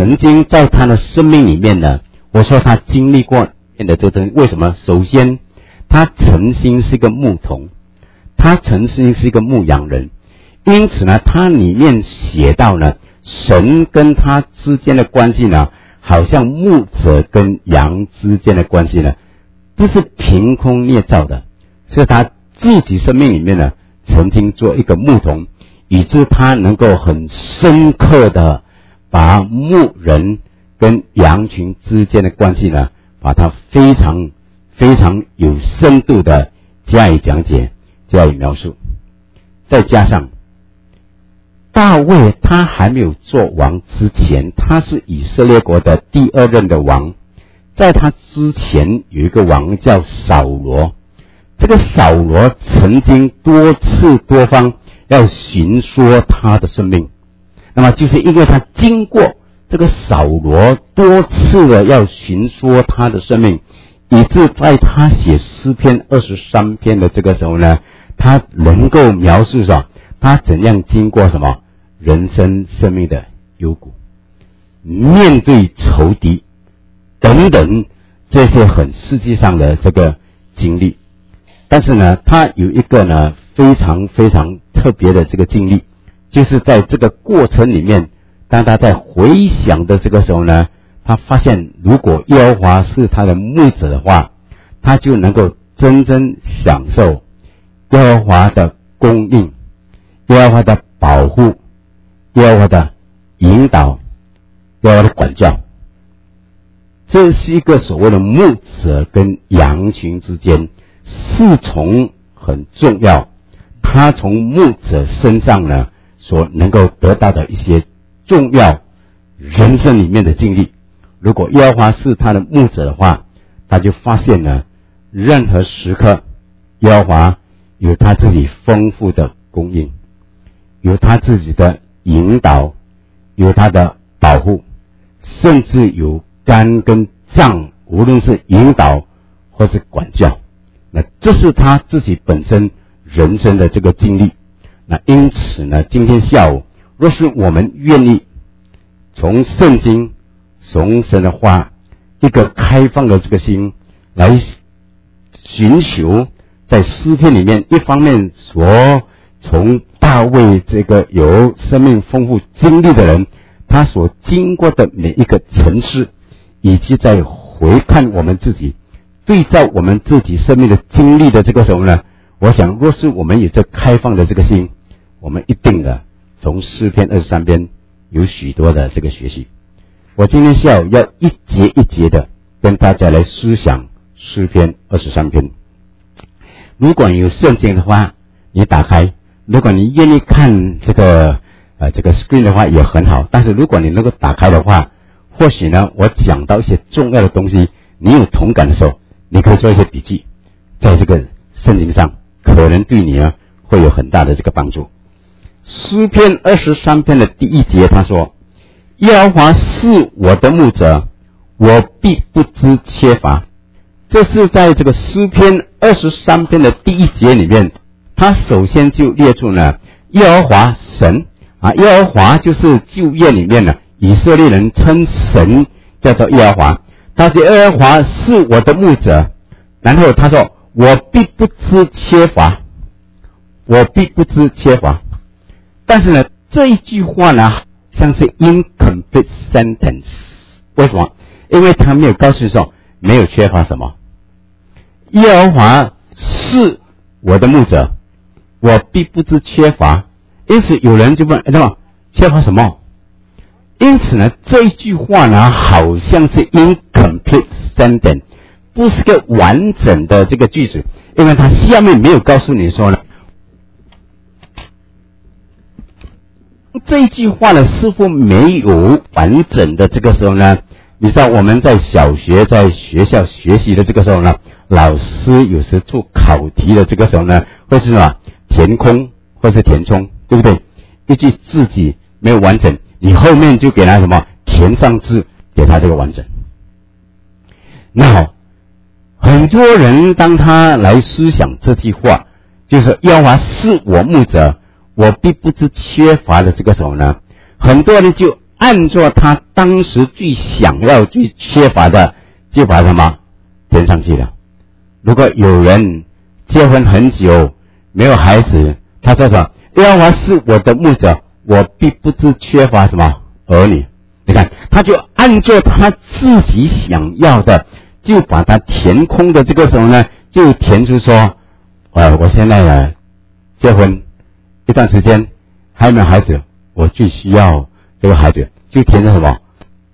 曾经在他的生命里面呢，我说他经历过的这个，为什么？首先，他曾经是一个牧童，他曾经是一个牧羊人，因此呢，他里面写到呢，神跟他之间的关系呢，好像牧者跟羊之间的关系呢，不是凭空捏造的，是他自己生命里面呢，曾经做一个牧童，以致他能够很深刻的把牧人跟羊群之间的关系呢，把它非常非常有深度的加以讲解，加以描述。再加上大卫他还没有做王之前，他是以色列国的第二任的王，在他之前有一个王叫扫罗，这个扫罗曾经多次多方要寻说他的生命，那么就是因为他经过这个扫罗多次的要寻说他的生命，以致在他写诗篇23篇的这个时候呢，他能够描述上他怎样经过什么人生生命的幽谷，面对仇敌等等这些很实际上的这个经历。但是呢，他有一个呢非常非常特别的这个经历，就是在这个过程里面，当他在回想的这个时候呢，他发现如果耶和华是他的牧者的话，他就能够真正享受耶和华的供应，耶和华的保护，耶和华的引导，耶和华的管教。这是一个所谓的牧者跟羊群之间侍从很重要，他从牧者身上呢所能够得到的一些重要人生里面的经历。如果耶和华是他的牧者的话，他就发现呢，任何时刻耶和华有他自己丰富的供应，有他自己的引导，有他的保护，甚至有竿跟杖，无论是引导或是管教，那这是他自己本身人生的这个经历。那因此呢，今天下午若是我们愿意从圣经从神的话一个开放的这个心来寻求，在诗篇里面一方面所从大卫这个有生命丰富经历的人，他所经过的每一个层次，以及在回看我们自己，对照我们自己生命的经历的这个时候呢，我想若是我们有这开放的这个心，我们一定的从诗篇23篇有许多的这个学习。我今天下午要一节一节的跟大家来思想诗篇23篇。如果你有圣经的话，你打开，如果你愿意看这个screen 的话也很好，但是如果你能够打开的话，或许呢我讲到一些重要的东西，你有同感的时候，你可以做一些笔记，在这个圣经上可能对你呢会有很大的这个帮助。诗篇23篇的第1节他说，耶和华是我的牧者，我必不知缺乏。这是在这个诗篇23篇的第1节里面，他首先就列出了耶和华神啊，耶和华就是旧约里面呢以色列人称神叫做耶和华，他说耶和华是我的牧者，然后他说我必不知缺乏，我必不知缺乏。但是呢，这一句话呢像是 incomplete sentence， 为什么？因为他没有告诉说没有缺乏什么。耶和华是我的牧者，我必不知缺乏。因此有人就问，缺乏什么？因此呢，这一句话呢好像是 incomplete sentence， 不是个完整的这个句子，因为它下面没有告诉你说呢，这一句话呢似乎没有完整的这个时候呢，你知道我们在小学在学校学习的这个时候呢，老师有时做考题的这个时候呢，会是什么填空或是填充，对不对？一句字己没有完整，你后面就给他什么填上字，给他这个完整。那好，很多人当他来思想这句话，就是耶和华是我牧者，我必不知缺乏的这个时候呢，很多人就按照他当时最想要、最缺乏的，就把什么填上去了。如果有人结婚很久没有孩子，他说什么？耶和华是我的牧者，我必不致缺乏什么儿女。你看，他就按照他自己想要的，就把它填空的。这个时候呢，就填出说，我现在呢结婚一段时间还没有孩子，我最需要这个孩子，就填成什么？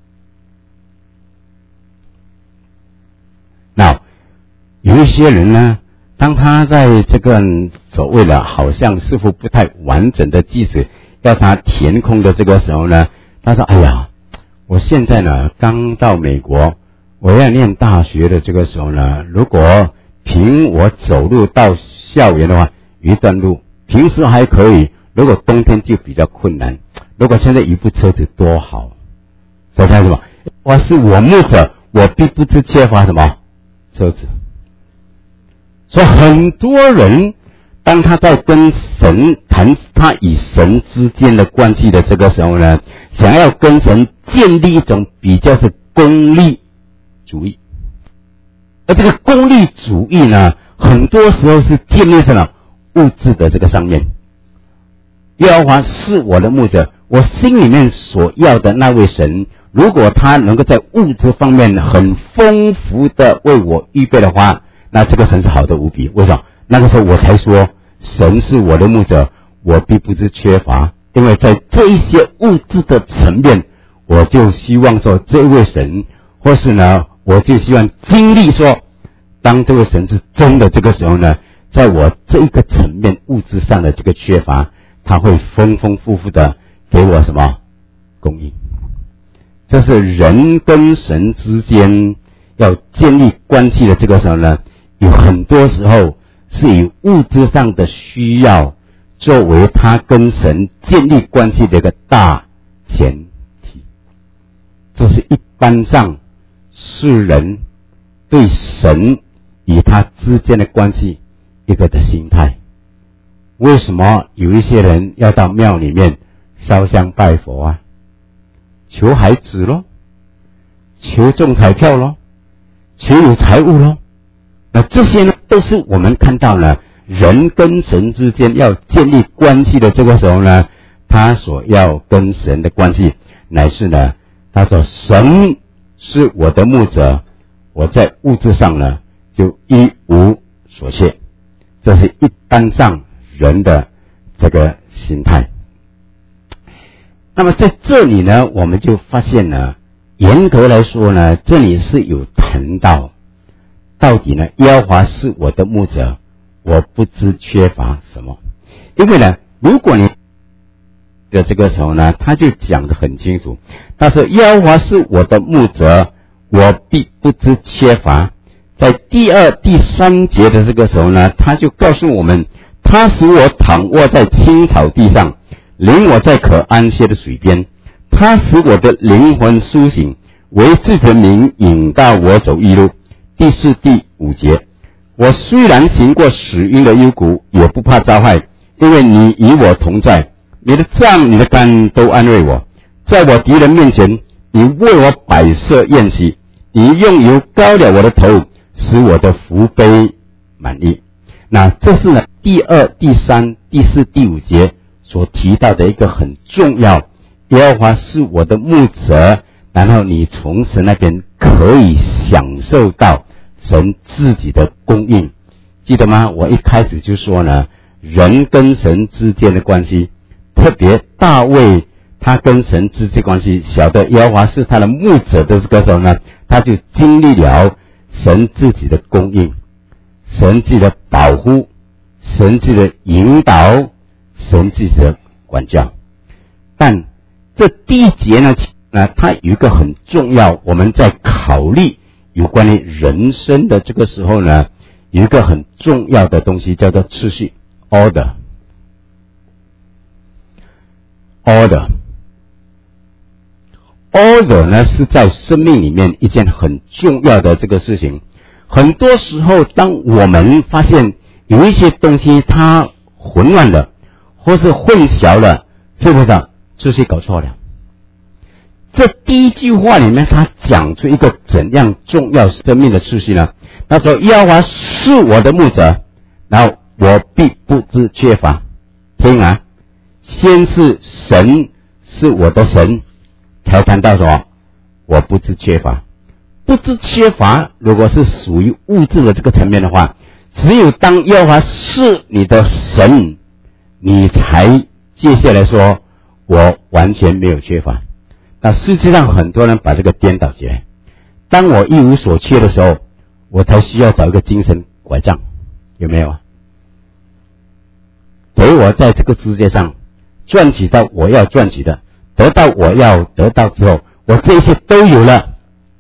那有一些人呢，当他在这个所谓的好像似乎不太完整的句子要他填空的这个时候呢，他说：“哎呀，我现在呢刚到美国，我要念大学的这个时候呢，如果凭我走路到校园的话，有一段路，平时还可以，如果冬天就比较困难。如果现在一部车子多好。”所以看什么？我是我牧者，我并不是缺乏什么车子。所以很多人当他在跟神谈他与神之间的关系的这个时候呢，想要跟神建立一种比较是功利主义。而这个功利主义呢，很多时候是建立在了物质的这个上面。耶和华是我的牧者，我心里面所要的那位神，如果他能够在物质方面很丰富的为我预备的话，那这个神是好的无比。为什么？那个时候我才说神是我的牧者，我必不致缺乏。因为在这一些物质的层面，我就希望说这位神，或是呢我就希望经历说，当这位神是真的这个时候呢，在我这一个层面物质上的这个缺乏，他会丰丰富富的给我什么供应。这是人跟神之间要建立关系的这个时候呢，有很多时候是以物质上的需要作为他跟神建立关系的一个大前提。这是一般上世人对神与他之间的关系一个的心态。为什么有一些人要到庙里面烧香拜佛啊？求孩子咯，求中彩票咯，求有财物咯。那这些呢，都是我们看到了人跟神之间要建立关系的这个时候呢，他所要跟神的关系乃是呢，他说神是我的牧者，我在物质上呢就一无所缺。这是一般上人的这个心态。那么在这里呢，我们就发现呢，严格来说呢，这里是有谈到底呢，耶和华是我的牧者，我不知缺乏什么。因为呢，如果你的这个时候呢，他就讲得很清楚，他说耶和华是我的牧者，我必不知缺乏。在第二、第三节的这个时候呢，他就告诉我们，他使我躺卧在青草地上，领我在可安歇的水边，他使我的灵魂苏醒，为自己的名引导我走义路。第四、第五节，我虽然行过死荫的幽谷，也不怕遭害，因为你与我同在，你的杖、你的竿都安慰我。在我敌人面前，你为我摆设宴席，你用油膏了我的头，使我的福杯满溢。那这是呢第二、第三、第四、第五节所提到的一个很重要，耶和华是我的牧者，然后你从神那边可以享受到神自己的供应。记得吗？我一开始就说呢，人跟神之间的关系，特别大卫他跟神之间关系，晓得耶和华是他的牧者的这个时候呢，他就经历了神自己的供应，神自己的保护，神自己的引导，神自己的管教。但这第一节呢，它有一个很重要，我们在考虑有关于人生的这个时候呢，有一个很重要的东西叫做次序 order。 order 呢是在生命里面一件很重要的这个事情。很多时候当我们发现有一些东西它混乱了或是混淆了，是不是次序搞错了？ 这第一句话里面，他讲出一个怎样重要生命的次序呢？他说：耶和华是我的牧者，然后我必不致缺乏。听啊，先是神是我的神，才谈到什么？我不致缺乏。不致缺乏，如果是属于物质的这个层面的话，只有当耶和华是你的神，你才接下来说我完全没有缺乏。那世界上很多人把这个颠倒起来，当我一无所缺的时候，我才需要找一个精神拐杖，有没有啊？给我在这个世界上赚取到我要赚取的，得到我要得到之后，我这些都有了，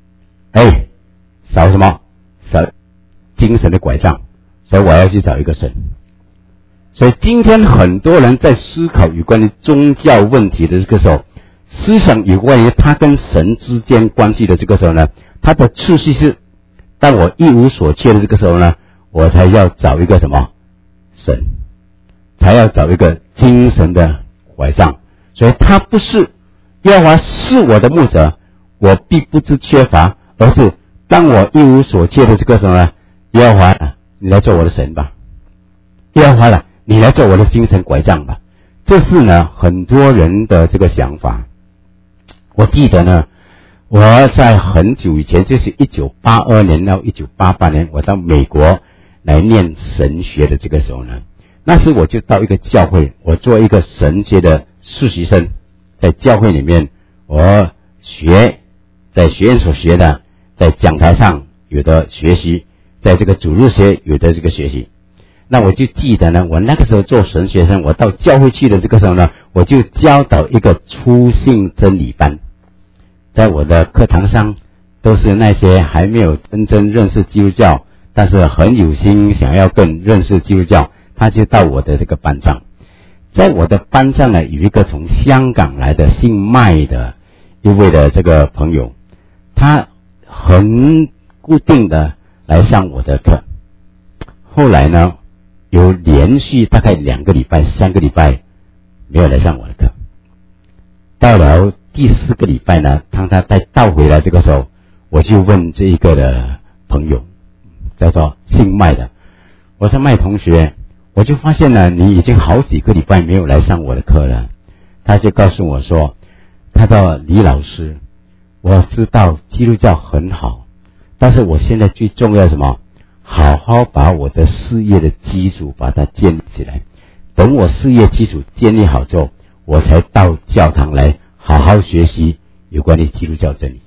少什么？少精神的拐杖，所以我要去找一个神。所以今天很多人在思考有关于宗教问题的这个时候，思想有关于他跟神之间关系的这个时候呢，他的次序是，当我一无所缺的这个时候呢，我才要找一个什么神，才要找一个精神的拐杖。所以他不是耶和华是我的牧者，我必不致缺乏，而是当我一无所缺的这个时候呢，耶和华你来做我的神吧，耶和华你来做我的精神拐杖吧。这是呢很多人的这个想法。我记得呢，我在很久以前，就是1982年到1988年，我到美国来念神学的这个时候呢，那时我就到一个教会，我做一个神学的实习生，在教会里面我学，在学院所学的，在讲台上有的学习，在这个主日学有的这个学习。那我就记得呢，我那个时候做神学生，我到教会去的这个时候呢，我就教导一个初信真理班。在我的课堂上都是那些还没有真正认识基督教，但是很有心想要更认识基督教，他就到我的这个班上。在我的班上呢，有一个从香港来的姓麦的一位的这个朋友，他很固定的来上我的课。后来呢，有连续大概2个礼拜、3个礼拜没有来上我的课。到了第4个礼拜呢，当他再倒回来这个时候，我就问这一个的朋友，叫做姓麦的，我说麦同学，我就发现呢，你已经好几个礼拜没有来上我的课了。他就告诉我说，他说李老师，我知道基督教很好，但是我现在最重要什么？好好把我的事业的基础把它建立起来，等我事业基础建立好之后，我才到教堂来好好学习有关于基督教真理。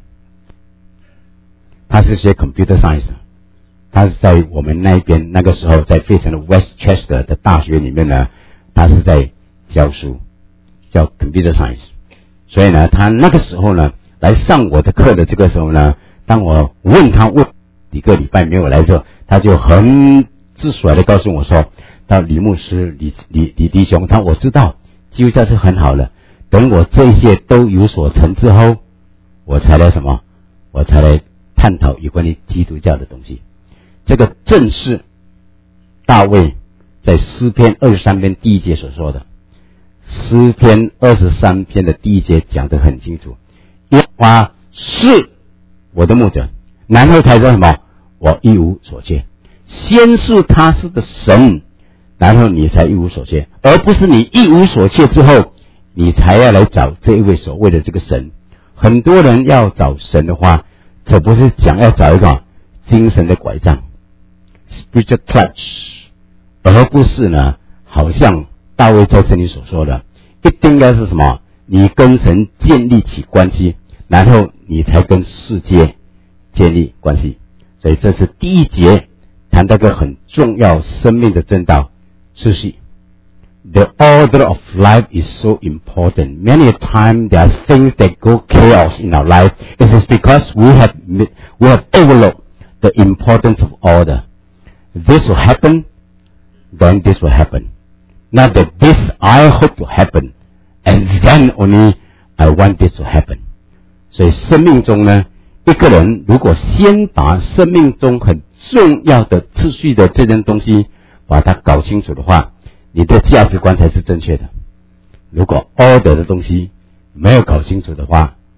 他是学 computer science， 他是在我们那边那个时候在费城的 Westchester 的大学里面呢，他是在教书，叫 computer science。所以呢，他那个时候呢来上我的课的这个时候呢，当我问几个礼拜没有来的时候，他就很自甩的告诉我说，到李牧师、李弟兄，我知道基督教是很好的，等我这些都有所成之后，我才来探讨有关于基督教的东西。这个正是大卫在诗篇23篇第1节所说的。诗篇23篇的第1节讲得很清楚，耶和华是我的牧者，然后才说什么？我一无所缺。先是他是的神，然后你才一无所缺，而不是你一无所缺之后，你才要来找这一位所谓的这个神。很多人要找神的话，这不是讲要找一个精神的拐杖 spiritual clutch， 而不是呢，好像大卫在这里所说的，一定要是什么？你跟神建立起关系，然后你才跟世界建立关系。所以这是第1节谈到个很重要生命的正道次序。The order of life is so important. Many times there are things that go chaos in our life. It is because we have overlooked the importance of order. This will happen, then this will happen. Not that this I hope to happen, and then only I want this to happen. 所以生命中呢，一个人如果先把生命中很重要的次序的这件东西把它搞清楚的话，你的价值观才是正确的。如果 order 的东西没有搞清楚的话，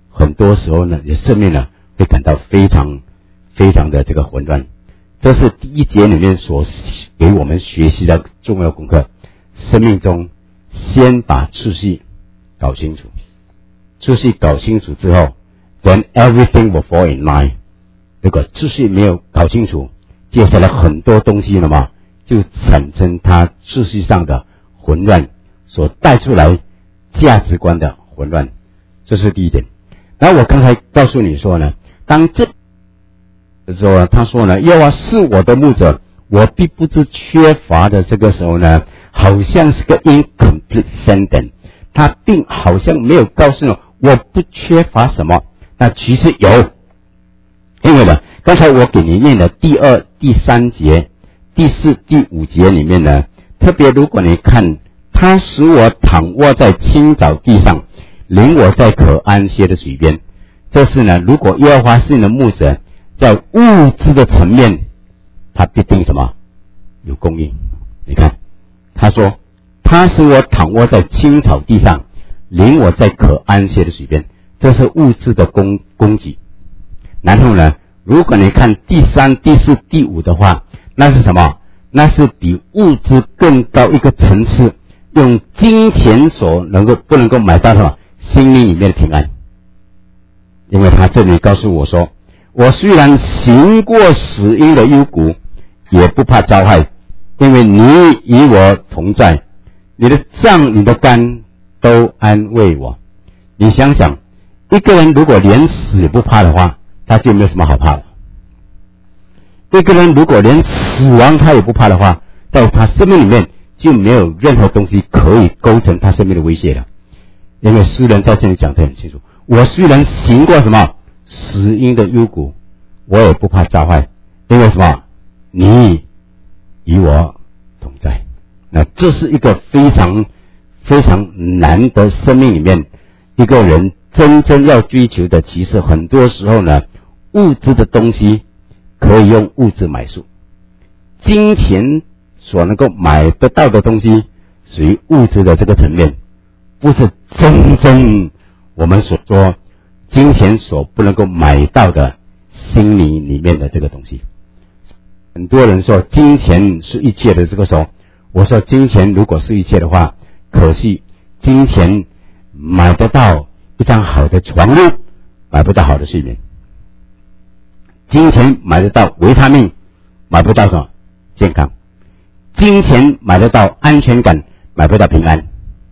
很多时候呢，你的生命呢会感到非常非常的这个混乱。这是第一节里面所给我们学习的重要功课。生命中先把秩序搞清楚，秩序搞清楚之后 then everything will fall in line。 如果秩序没有搞清楚，接下来很多东西了嘛，就产生它秩序上的混乱，所带出来价值观的混乱。这是第一点。然后我刚才告诉你说呢，当这时候他说呢，耶和华是我的牧者，我必不知缺乏的。这个时候呢，好像是个 incomplete sentence， 他并好像没有告诉我不缺乏什么。那其实有，因为呢，刚才我给你念的第2、第3节、第4、第5节里面呢，特别如果你看，他使我躺卧在青草地上，领我在可安歇的水边。这是呢，如果耶和华是你的牧者，在物质的层面，他必定什么？有供应。你看，他说，他使我躺卧在青草地上，领我在可安歇的水边。这是物质的供给。然后呢，如果你看第3、第4、第5的话，那是什么？那是比物质更高一个层次，用金钱所不能够买到什么？心灵里面的平安。因为他这里告诉我说，我虽然行过死荫的幽谷，也不怕遭害，因为你与我同在，你的杖你的竿都安慰我。你想想，一个人如果连死也不怕的话，他就没有什么好怕的。一个人如果连死亡他也不怕的话，在他生命里面就没有任何东西可以构成他生命的威胁了。因为诗人在这里讲得很清楚，我虽然行过什么死荫的幽谷，我也不怕遭害，因为什么？你与我同在。那这是一个非常非常难得生命里面一个人真正要追求的。其实很多时候呢，物质的东西可以用物质买赎，金钱所能够买得到的东西属于物质的这个层面，不是真正我们所说金钱所不能够买到的心灵里面的这个东西。很多人说金钱是一切的，这个时候我说金钱如果是一切的话，可惜金钱买得到一张好的床褥，买不到好的睡眠。金钱买得到维他命，买不到什么健康。金钱买得到安全感，买不到平安。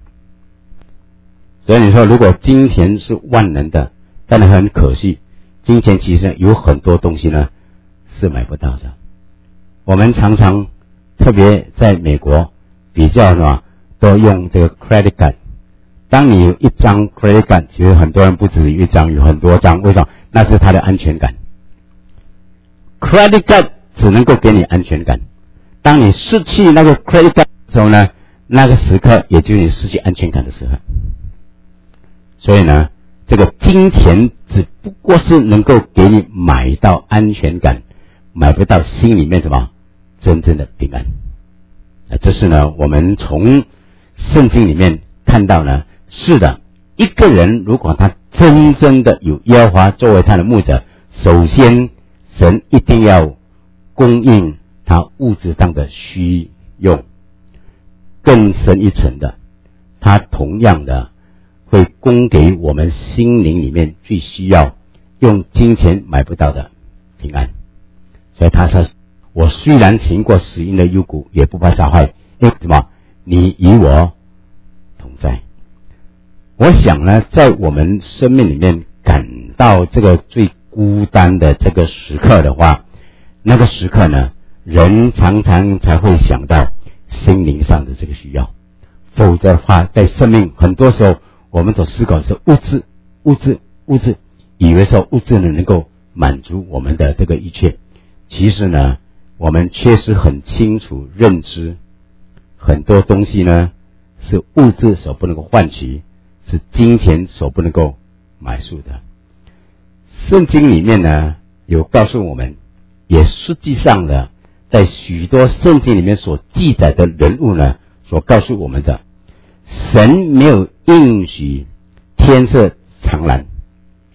所以你说如果金钱是万能的，但是很可惜，金钱其实有很多东西呢是买不到的。我们常常特别在美国比较什么，都用这个 credit card。当你有一张 credit card， 其实很多人不止一张，有很多张。为什么？那是他的安全感。credit card 只能够给你安全感。当你失去那个 credit card 的时候呢，那个时刻也就是你失去安全感的时候。所以呢，这个金钱只不过是能够给你买到安全感，买不到心里面什么真正的平安。这是呢，我们从圣经里面看到呢，是的，一个人如果他真正的有耶和华作为他的牧者，首先神一定要供应他物质上的需用。更深一层的，他同样的会供给我们心灵里面最需要用金钱买不到的平安。所以他说，我虽然行过死荫的幽谷，也不怕遭害，因为什么？你与我同在。我想呢，在我们生命里面感到这个最孤单的这个时刻的话，那个时刻呢，人常常才会想到心灵上的这个需要。否则的话，在生命很多时候我们所思考的是物质，以为说物质能够满足我们的这个一切。其实呢，我们确实很清楚认知，很多东西呢是物质所不能够换取，是金钱所不能够买赎的。圣经里面呢有告诉我们，也实际上呢，在许多圣经里面所记载的人物呢，所告诉我们的，神没有应许天色常蓝，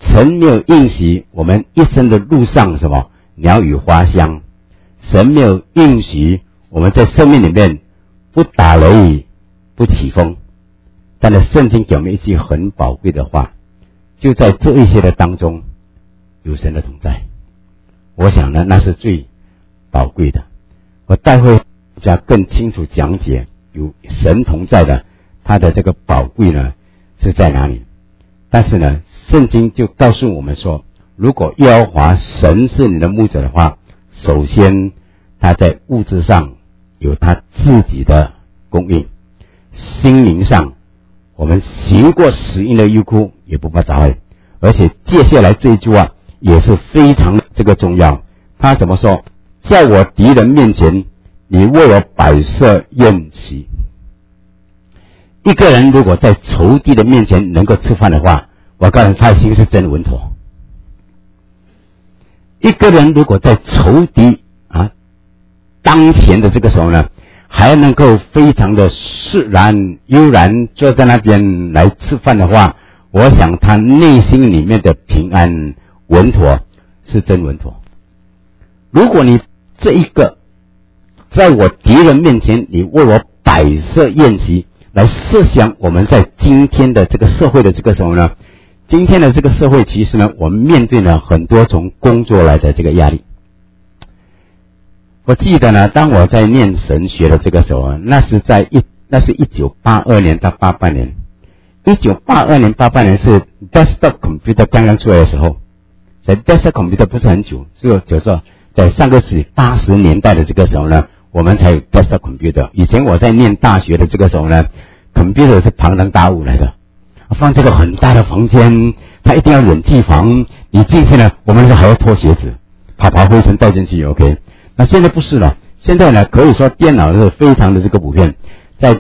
神没有应许我们一生的路上什么鸟语花香，神没有应许我们在生命里面不打雷不起风。但是圣经给我们一句很宝贵的话，就在这一些的当中有神的同在。我想呢，那是最宝贵的。我待会再更清楚讲解有神同在的它的这个宝贵呢是在哪里。但是呢，圣经就告诉我们说，如果耶和华神是你的牧者的话，首先他在物质上有他自己的供应，心灵上我们行过死荫的幽谷也不怕遭害。而且接下来这一句话也是非常这个重要。他怎么说？在我敌人面前，你为我摆设宴席。一个人如果在仇敌的面前能够吃饭的话，我告诉你，他的心是真稳妥。一个人如果在仇敌当前的这个时候呢，还能够非常的释然悠然坐在那边来吃饭的话，我想他内心里面的平安稳妥是真稳妥。如果你这一个在我敌人面前，你为我摆设宴席，来设想我们在今天的这个社会的这个时候呢，今天的这个社会其实呢，我们面对了很多从工作来的这个压力。我记得呢，当我在念神学的这个时候，那是1982年到88年。1982年88年是 desktop computer 刚刚出来的时候。在 desktop computer 不是很久，就是说在上个世纪80年代的这个时候呢，我们才有 desktop computer。以前我在念大学的这个时候呢， computer 是庞然大物来的，放这个很大的房间，它一定要冷气房，你进去呢，我们还要脱鞋子，爬灰尘带进去 OK。那现在不是了，现在呢可以说电脑是非常的这个普遍。在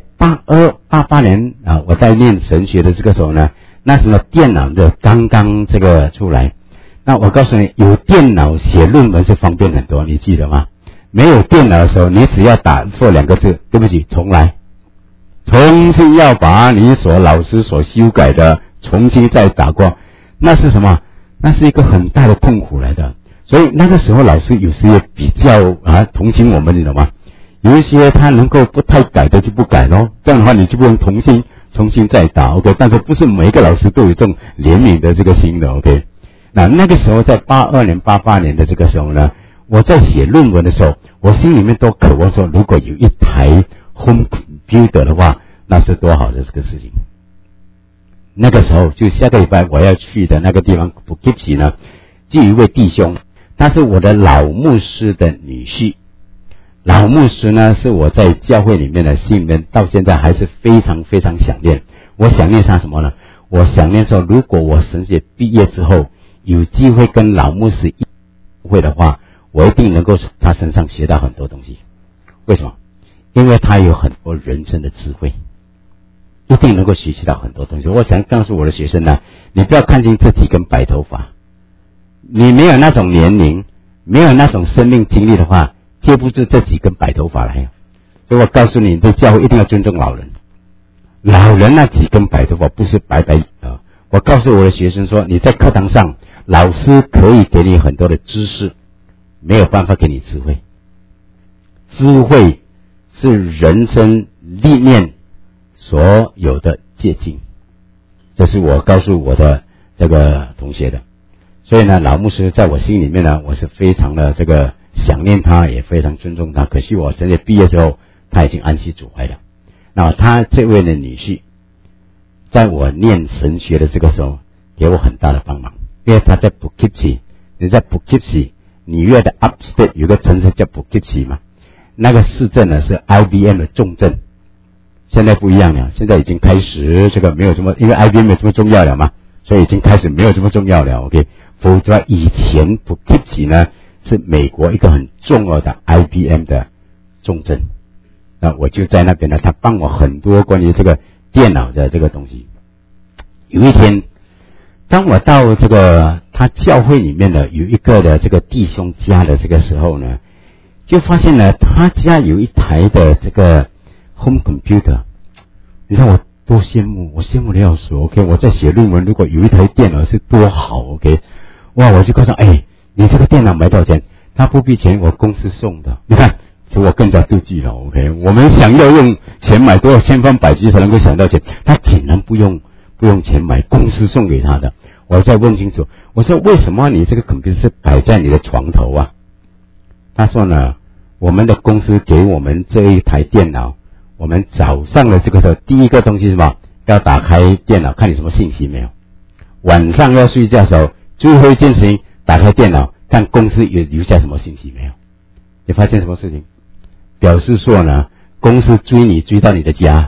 88年我在念神学的这个时候呢，那时候电脑的刚刚这个出来。那我告诉你，有电脑写论文是方便很多，你记得吗？没有电脑的时候，你只要打错2个字，对不起，重来，重新要把你老师所修改的重新再打过，那是什么？那是一个很大的痛苦来的。所以那个时候老师有时也比较同情我们，你懂吗？有一些他能够不太改的就不改咯，这样的话你就不用重新再打 OK。 但是不是每一个老师都有这种怜悯的这个心的 OK。 那个时候在82年88年的这个时候呢，我在写论文的时候，我心里面都渴望说，如果有一台 home computer 的话，那是多好的这个事情。那个时候就下个礼拜我要去的那个地方 Poughkeepsie 呢，就有一位弟兄，他是我的老牧师的女婿。老牧师呢是我在教会里面的心里面到现在还是非常非常想念。我想念他什么呢？我想念说，如果我神学毕业之后有机会跟老牧师一会的话，我一定能够从他身上学到很多东西。为什么？因为他有很多人生的智慧，一定能够学习到很多东西。我想告诉我的学生呢，你不要看见这几根白头发，你没有那种年龄，没有那种生命经历的话，接不住这几根白头发来。所以我告诉你，在教会一定要尊重老人。老人那几根白头发不是白白我告诉我的学生说，你在课堂上，老师可以给你很多的知识，没有办法给你智慧。智慧是人生历练所有的捷径，这是我告诉我的这个同学的。所以呢，老牧师在我心里面呢，我是非常的这个想念他，也非常尊重他。可惜我神学毕业之后，他已经安息主怀了。那他这位的女婿，在我念神学的这个时候，给我很大的帮忙，因为他在 Poughkeepsie， 你在 Poughkeepsie 纽约的 Upstate 有个城市叫 Poughkeepsie 嘛，那个市镇呢是 IBM 的重镇。现在不一样了，现在已经开始这个没有这么，因为 IBM 没有这么重要了嘛，所以已经开始没有这么重要了 OK。 否则以前 Poughkeepsie 呢是美国一个很重要的 IBM 的重镇。那我就在那边呢，他帮我很多关于这个电脑的这个东西。有一天当我到这个他教会里面呢，有一个的这个弟兄家的这个时候呢，就发现呢他家有一台的这个 home computer。你看我多羡慕，我羡慕的要死 ，OK， 我在写论文，如果有一台电脑是多好 ，OK， 哇，我就告诉他，你这个电脑买多少钱？他不必钱，我公司送的，你看，所以我更加妒忌了 ，OK， 我们想要用钱买多少千方百计才能够想到钱，他竟然不用钱买，公司送给他的。我再问清楚，我说为什么你这个 computer 是摆在你的床头啊？他说呢，我们的公司给我们这一台电脑，我们早上的这个时候第一个东西是什么？要打开电脑看你什么信息没有。晚上要睡觉的时候，最后一件事情打开电脑看公司有留下什么信息没有。你发现什么事情？表示说呢，公司追你追到你的家，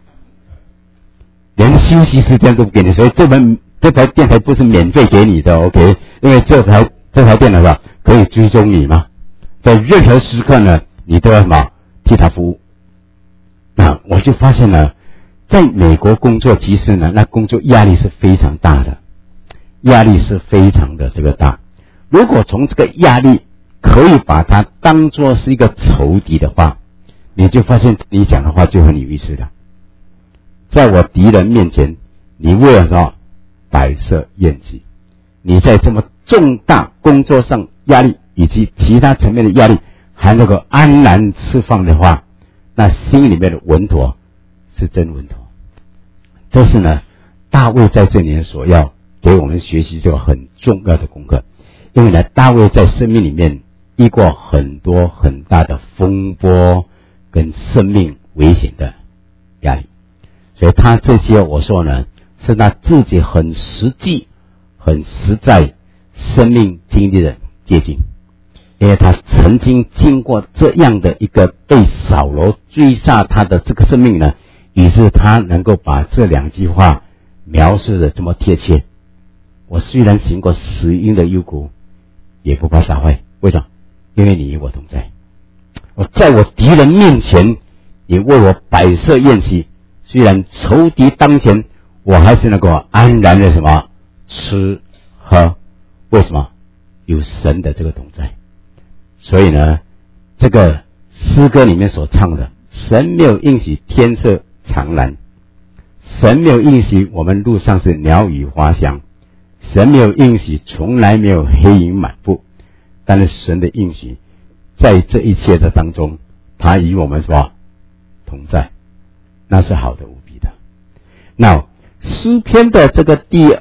连休息时间都不给你，所以这台电台不是免费给你的 ，OK？ 因为这台电脑上可以追踪你嘛，在任何时刻呢，你都要什么替他服务。那我就发现呢，在美国工作，其实呢，那工作压力是非常大的，压力是非常的这个大。如果从这个压力可以把它当作是一个仇敌的话，你就发现你讲的话就很有意思了。在我敌人面前，你为了什么摆设宴席？你在这么重大工作上压力以及其他层面的压力还能够安然释放的话，那心里面的稳妥是真稳妥。这是呢，大卫在这里所要给我们学习这个很重要的功课。因为呢，大卫在生命里面遇过很多很大的风波跟生命危险的压力，所以他这些我说呢，是他自己很实际很实在生命经历的接近。因为他曾经经过这样的一个被扫罗追杀他的这个生命呢，以致他能够把这两句话描述的这么贴切。我虽然行过死荫的幽谷，也不怕杀坏。为什么？因为你与我同在。我在我敌人面前，你为我摆设宴席。虽然仇敌当前，我还是能够安然的什么吃喝。为什么？有神的这个同在。所以呢，这个诗歌里面所唱的，神没有应许天色常蓝，神没有应许我们路上是鸟语花香，神没有应许从来没有黑云满布，但是神的应许在这一切的当中，他与我们什么同在，那是好的无比的。那诗篇的这个第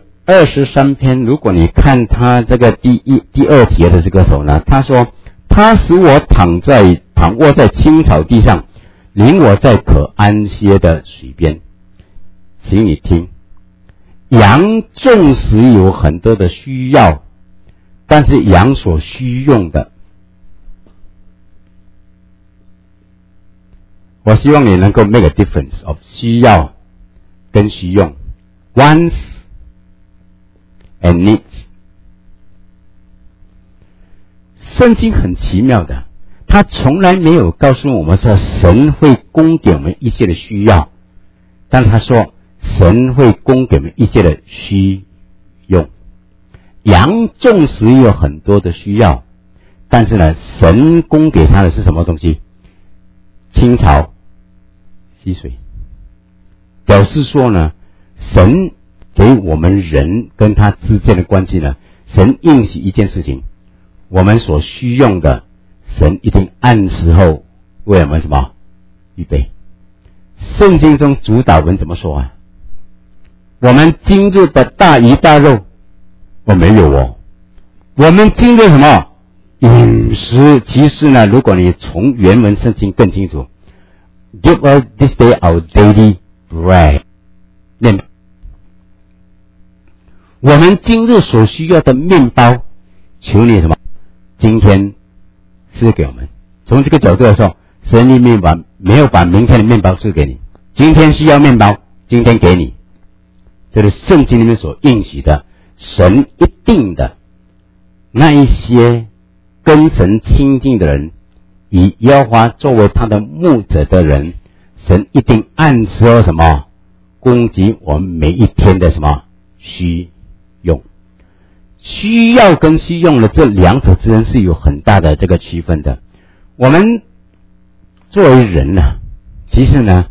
23篇，如果你看他这个第二节的这个时候呢，他说他使我躺卧在青草地上，领我在可安歇的水边。请你听，羊纵使有很多的需要，但是羊所需用的，我希望你能够 make a difference of 需要跟需用 wants and needs。圣经很奇妙的，他从来没有告诉我们说神会供给我们一切的需要，但他说神会供给我们一切的需用。羊纵使有很多的需要，但是呢，神供给他的是什么东西？青草溪水。表示说呢，神给我们人跟他之间的关系呢，神应许一件事情，我们所需用的，神一定按时候为我们什么预备。圣经中主导文怎么说啊？我们今日的大鱼大肉，我没有哦。我们今日什么饮食？其实呢，如果你从原文圣经更清楚 ，Give us this day our daily bread。面包，我们今日所需要的面包，求你什么？今天赐给我们。从这个角度来说，神没有把明天的面包赐给你，今天需要面包，今天给你。这是圣经里面所应许的，神一定的那一些跟神亲近的人，以耶和华作为他的牧者的人，神一定按时候什么供给我们每一天的什么需用。需要跟需用的这两者之间是有很大的这个区分的。我们作为人呢，其实呢，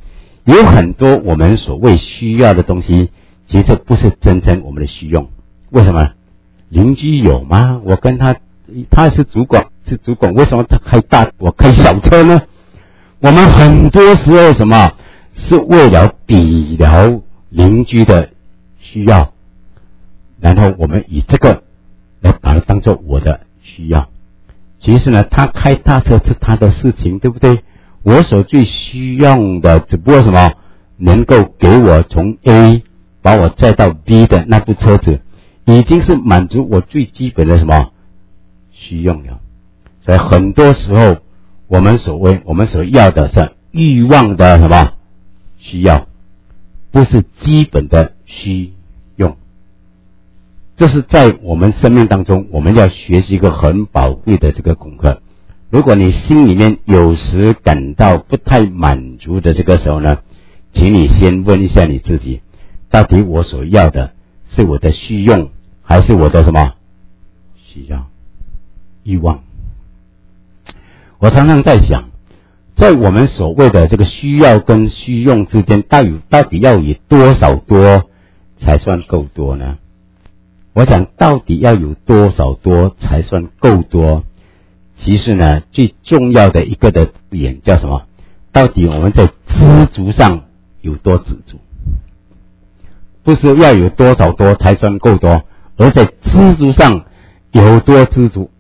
有很多我们所谓需要的东西，其实不是真正我们的需用。为什么？邻居有吗？我跟他是主管，为什么他开大，我开小车呢？我们很多时候什么是为了比了邻居的需要，然后我们以这个来把它当作我的需要。其实呢，他开大车是他的事情，对不对？我所最需要的只不过什么，能够给我从 A 把我载到 B 的那部车子，已经是满足我最基本的什么需用了。所以很多时候我们所要的是欲望的什么需要，不是基本的需用。这是在我们生命当中我们要学习一个很宝贵的这个功课。如果你心里面有时感到不太满足的这个时候呢，请你先问一下你自己，到底我所要的是我的需用，还是我的什么需要欲望？我常常在想，在我们所谓的这个需要跟需用之间，到底要以多少多才算够多呢？我想到底要有多少多才算够多？其实呢，最重要的一个的点叫什么？到底我们在知足上有多知足？不是要有多少多才算够多，而在知足上有多知足。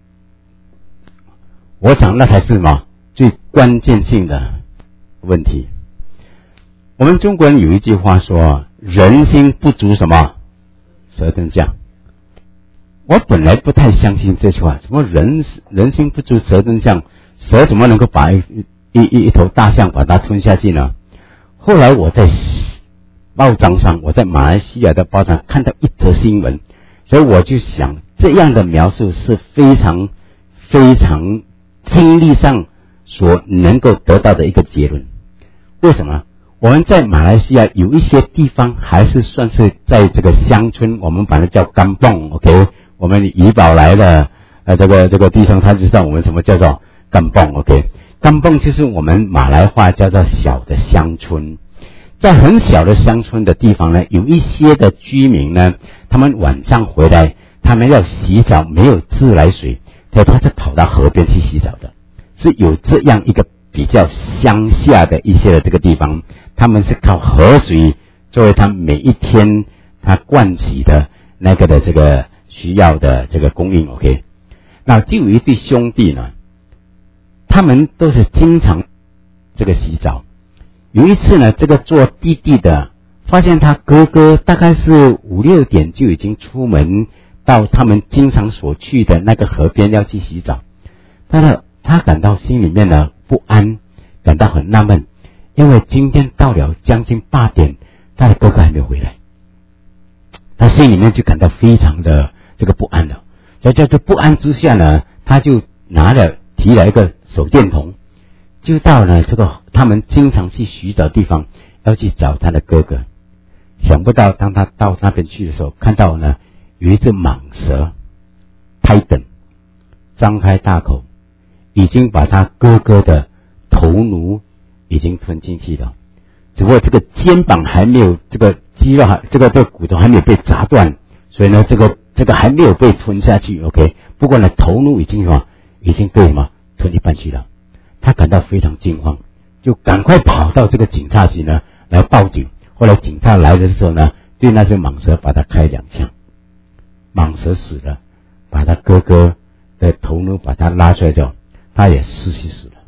我想那才是什么最关键性的问题。我们中国人有一句话说，人心不足什么蛇吞象。我本来不太相信这句话，什么人心不足蛇吞象，蛇怎么能够把一头大象把它吞下去呢？后来我在报章上，我在马来西亚的报章看到一则新闻，所以我就想，这样的描述是非常非常经历上所能够得到的一个结论。为什么？我们在马来西亚有一些地方还是算是在这个乡村，我们把它叫甘榜 ，OK？ 我们怡保来的这个弟兄他知道我们什么叫做甘榜 ，OK？ 甘榜就是我们马来话叫做小的乡村。在很小的乡村的地方呢，有一些的居民呢，他们晚上回来，他们要洗澡，没有自来水，所以他是跑到河边去洗澡的。是有这样一个比较乡下的一些的这个地方，他们是靠河水作为他每一天他灌洗的那个的这个需要的这个供应 ，OK？ 那就有一对兄弟呢，他们都是经常这个洗澡。有一次呢，这个做弟弟的发现他哥哥大概是5、6点就已经出门到他们经常所去的那个河边要去洗澡，他感到心里面的不安，感到很纳闷，因为今天到了将近8点，他的哥哥还没有回来，他心里面就感到非常的这个不安了。所以在这不安之下呢，他就提了一个手电筒，就到了这个他们经常去洗澡的地方，要去找他的哥哥。想不到当他到那边去的时候，看到呢有一只蟒蛇拍等张开大口，已经把他哥哥的头颅已经吞进去了，只不过这个肩膀还没有，这个肌肉这个骨头还没有被砸断，所以呢这个还没有被吞下去 ，OK？ 不过呢头颅已经被吞一半去了。他感到非常惊慌，就赶快跑到这个警察局呢来报警。后来警察来的时候呢，对那只蟒蛇把他开2枪，蟒蛇死了，把他哥哥的头颅把他拉出来之后，他也失去死了。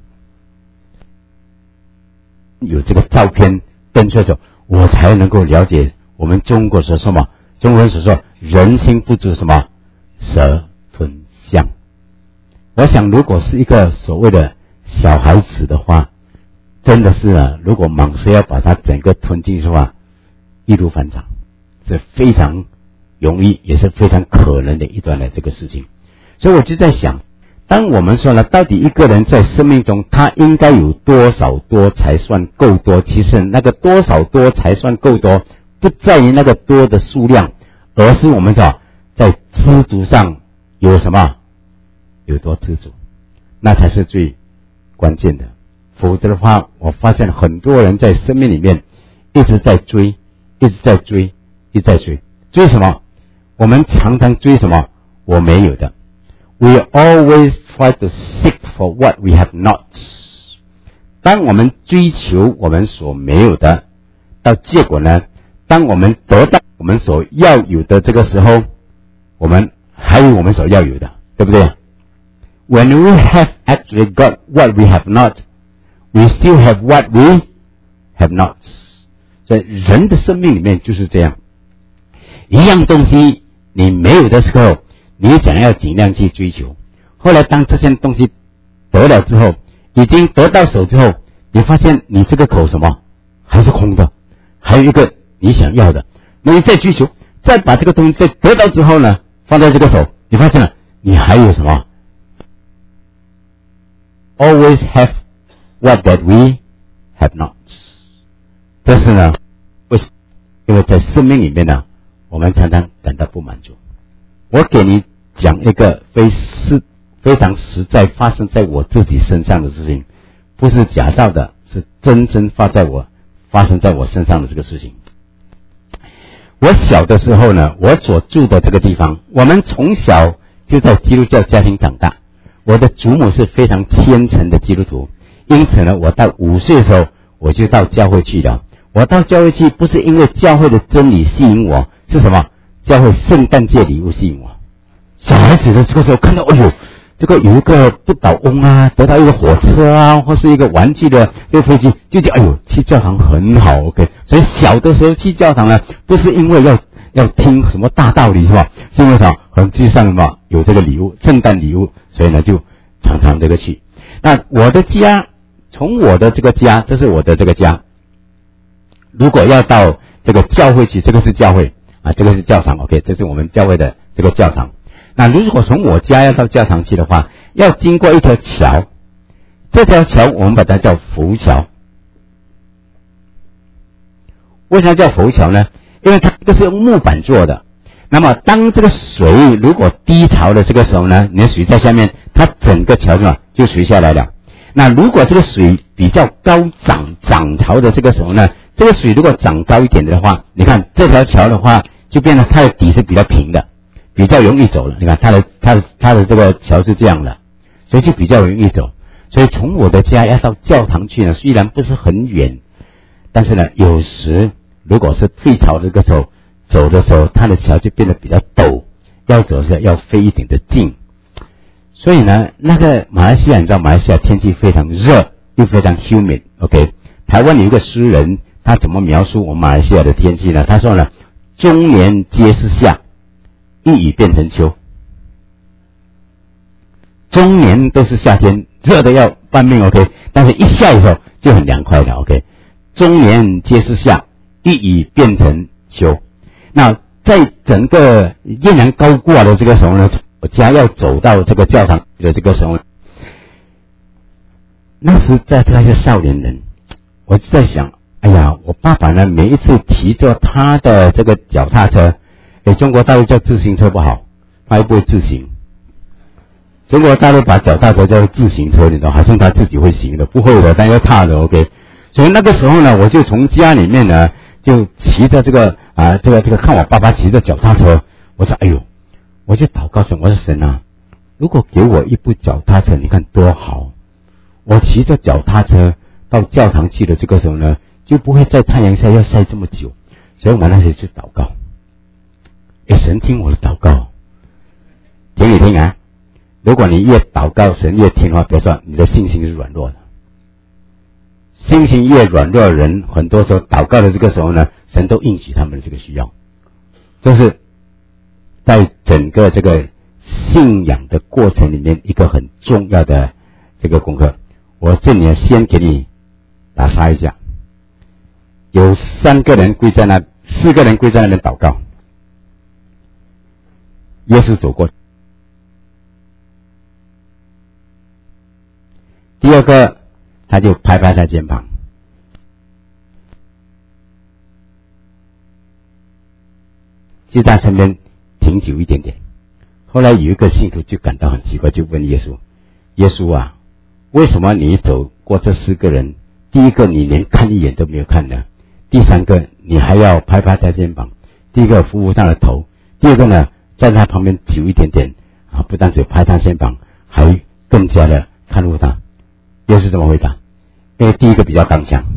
有这个照片登出来之后，我才能够了解我们中国所说嘛，中国人所说人心不足什么蛇吞象。我想如果是一个所谓的小孩子的话，真的是如果蟒蛇要把它整个吞进去的话，易如反掌，是非常容易也是非常可能的一段的这个事情。所以我就在想，当我们说了到底一个人在生命中他应该有多少多才算够多，其实那个多少多才算够多不在于那个多的数量，而是我们说在知足上有什么有多知足，那才是最关键的。 否则的话，我发现很多人在生命里面一直在追，一直在追，一直在追。追什么？我们常常追什么？我没有的。We always try to seek for what we have not. 当我们追求我们所没有的，到结果呢，当我们得到我们所要有的这个时候，我们还有我们所要有的，对不对？ When we have actually got what we have not, we still have what we have not. 在人的生命里面就是这样，一样东西你没有的时候，你想要尽量去追求，后来当这件东西得了之后，已经得到手之后，你发现你这个口什么还是空的，还有一个你想要的，那你再追求，再把这个东西再得到之后呢，放在这个手，你发现了你还有什么 ？Always have what that we have not。这是呢，为什么？因为在生命里面呢，我们常常感到不满足。我给你讲一个非常实在发生在我自己身上的事情，不是假造的，是真正发生在我身上的这个事情。我小的时候呢，我所住的这个地方，我们从小就在基督教家庭长大。我的祖母是非常虔诚的基督徒，因此呢，我到5岁的时候我就到教会去了。我到教会去不是因为教会的真理吸引我，是什么？教会圣诞节礼物吸引我。小孩子的这个时候看到，哎呦，这个有一个不倒翁啊，得到一个火车啊，或是一个玩具的一个飞机，就觉得哎呦，去教堂很好 ，OK。所以小的时候去教堂呢，不是因为要听什么大道理是吧？是因为什么？很具上什么有这个礼物，圣诞礼物，所以呢就常常这个去。那我的家，从我的这个家，这是我的这个家。如果要到这个教会去，这个是教会啊，这个是教堂 ，OK， 这是我们教会的这个教堂。那如果从我家要到教堂去的话，要经过一条桥，这条桥我们把它叫浮桥。为什么叫浮桥呢？因为它这是用木板做的。那么当这个水如果低潮的这个时候呢，你的水在下面，它整个桥就垂下来了。那如果这个水比较高涨潮的这个时候呢，这个水如果涨高一点的话，你看这条桥的话，就变成它的底是比较平的，比较容易走了。你看它的这个桥是这样的，所以就比较容易走。所以从我的家要到教堂去呢，虽然不是很远，但是呢，有时如果是退潮的这个时候走的时候，它的桥就变得比较陡，要走是要费一点的劲。所以呢，那个马来西亚，你知道马来西亚天气非常热，又非常 humid，OK。台湾有一个诗人，他怎么描述我们马来西亚的天气呢？他说呢，终年皆是夏，一雨变成秋。终年都是夏天，热的要半命 ，OK。但是一下的时候就很凉快了 ，OK。终年皆是夏，一雨变成秋。那在整个艳阳高挂的这个时候呢，我家要走到这个教堂的这个时候，那时在那些少年人，我就在想，哎呀，我爸爸呢每一次骑着他的这个脚踏车，中国大陆叫自行车不好，他又不会自行。中国大陆把脚踏车叫自行车，你知道，好像他自己会行的，不会的，但要踏的 ，OK。所以那个时候呢，我就从家里面呢，就骑着这个看我爸爸骑着脚踏车，我说，哎呦，我就祷告神，我说神啊，如果给我一部脚踏车，你看多好，我骑着脚踏车到教堂去的这个时候呢，就不会在太阳下要晒这么久。所以我那时就祷告，神听我的祷告，听一听啊。如果你越祷告神越听的话，比如说你的信心是软弱的，信心越软弱的人，很多时候祷告的这个时候呢，神都应许他们的这个需要。这是在整个这个信仰的过程里面一个很重要的这个功课。我这里先给你打杀一下，有4个人跪在那边祷告，耶稣走过。第2个，他就拍拍他肩膀，就在身边停久一点点。后来有一个信徒就感到很奇怪，就问耶稣：“耶稣啊， 为什么你走过这4个人，第一个你连看一眼都没有看呢？第3个你还要拍拍他肩膀，第一个扶扶他的头，第二个呢在他旁边久一点点啊，不但只拍他肩膀，还更加的看护他。耶稣怎么回答？因为第一个比较刚强，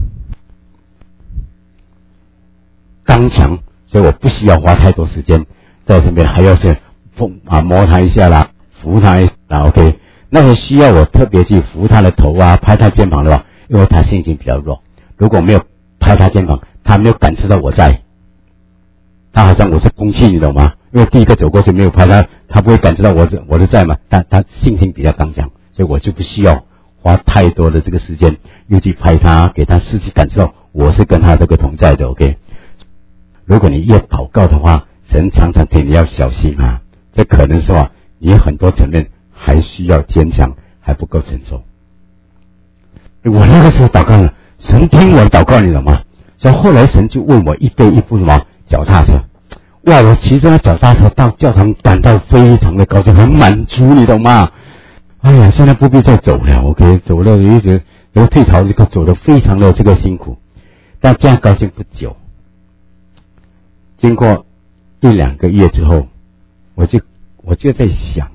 所以我不需要花太多时间在身边，还要是摸他一下啦，扶他一下啦 ，OK。那个需要我特别去扶他的头啊，拍他肩膀的话，因为他性情比较弱，如果没有拍他肩膀，他没有感受到我在，他好像我是空气，你懂吗？因为第一个走过去没有拍他，他不会感受到我的在嘛。他性情比较刚强，所以我就不需要花太多的这个时间又去拍他，给他实际感受到我是跟他这个同在的 ，OK。如果你越祷告的话，神常常提你要小心啊，这可能是吧，你很多层面还需要坚强，还不够成熟。我那个时候祷告了，神听我祷告，你懂吗？所以后来神就问我一备一部什么脚踏车。哇！我骑着那脚踏车到教堂，感到非常的高兴，很满足，你懂吗？哎呀，现在不必再走了 ，OK， 走了一直退潮，这个走得非常的这个辛苦，但这样高兴不久。经过1-2个月之后，我就在想，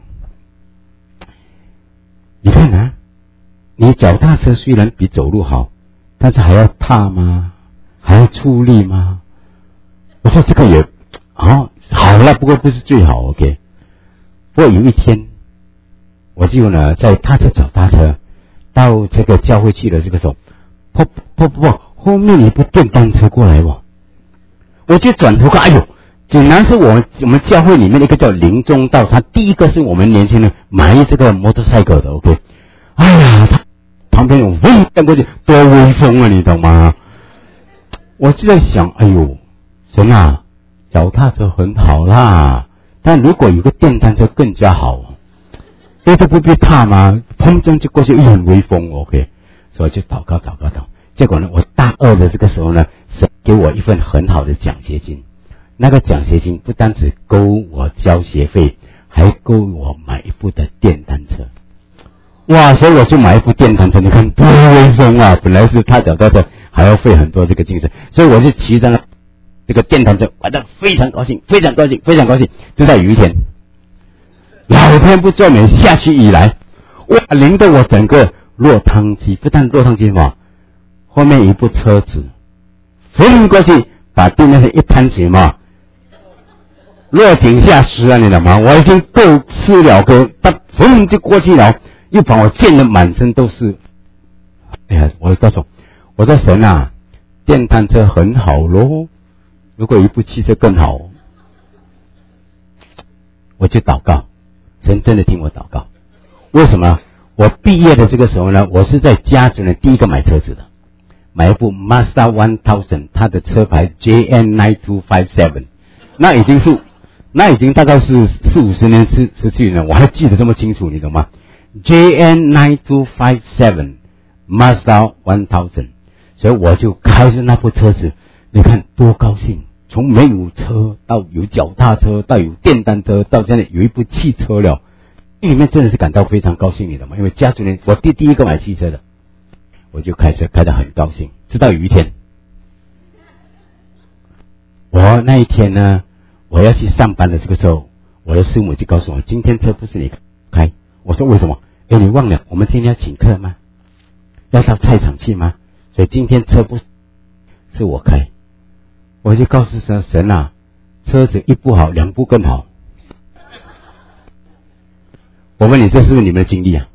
你看啊，你脚踏车虽然比走路好，但是还要踏吗？还要出力吗？我说这个也好了，不过不是最好 ，OK。不过有一天，我就呢在踏着脚踏车到这个教会去的这个时候，不，后面一部电单车过来哦。我就转头看，哎呦，竟然是我们教会里面的一个叫林中道，他第一个是我们年轻人买这个摩托赛狗的 ，OK。哎呀，他旁边有飞荡过去，多威风啊，你懂吗？我就在想，哎呦，神啊，脚踏车很好啦，但如果有个电单车更加好，因为这不必踏吗？砰这样就过去，又很威风 ，OK。所以我就祷告。结果呢，我大2的这个时候呢，神给我一份很好的奖学金。那个奖学金不单只够我交学费，还够我买一部的电单车。哇！所以我就买一部电单车，你看多威风啊！本来是踏脚踏车还要费很多这个精神，所以我就骑上了这个电单车，玩得非常高兴。直到有一天，老天不作美，下起雨来，哇！淋得我整个落汤鸡，不但落汤鸡嘛，后面一部车子飞过去，把地面上一滩血嘛，落井下石啊，你知道吗？我已经够吃了个，他砰就过去了，又把我溅得满身都是。哎呀，我告诉我说神啊，电单车很好咯，如果一部汽车更好。我就祷告，神真的听我祷告。为什么？我毕业的这个时候呢，我是在家族呢第一个买车子的，买一部 Mazda 1000，它的车牌 JN9257， 那已经大概是40-50年17年了，我还记得这么清楚，你懂吗？ JN9257 Mazda 1000， 所以我就开着那部车子，你看多高兴，从没有车到有脚踏车，到有电单车，到现在有一部汽车了，里面真的是感到非常高兴，你懂吗？因为家族人我第一个买汽车的，我就开车开得很高兴。直到有一天，我那一天呢，我要去上班的这个时候，我的师母就告诉我，今天车不是你开。我说为什么？你忘了我们今天要请客吗？要到菜场去吗？所以今天车不是我开。我就告诉神啊，车子一部好，2部更好。我问你，这是不是你们的经历啊？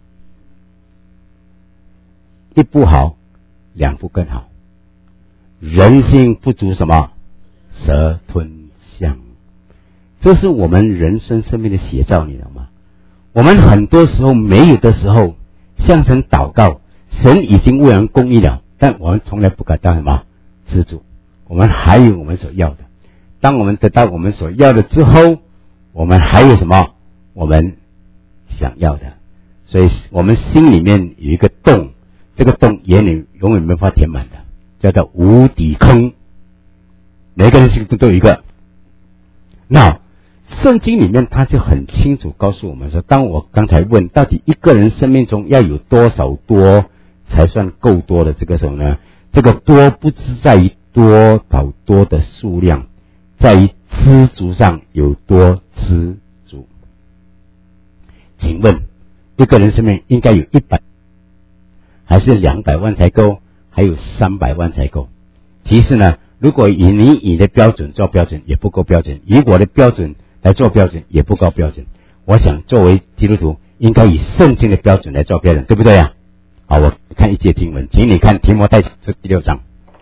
一部好，2部更好。人心不足什么？蛇吞象。这是我们人生生命的写照，你知道吗？我们很多时候没有的时候，向神祷告，神已经为我们供应了，但我们从来不敢当什么知足。我们还有我们所要的。当我们得到我们所要的之后，我们还有什么？我们想要的。所以我们心里面有一个洞，这个洞永远没法填满的，叫做无底坑。每个人心中都有一个。那圣经里面他就很清楚告诉我们说，当我刚才问到底一个人生命中要有多少多才算够多的这个时候呢，这个多不是在于多少多的数量，在于知足上有多知足。请问一个人生命应该有100还是200万才够，还有300万才够？其实呢，如果以你的标准做标准也不够标准，以我的标准来做标准也不够标准。我想作为基督徒应该以圣经的标准来做标准，对不对啊？好，我看一节经文，请你看提摩太前书第6章，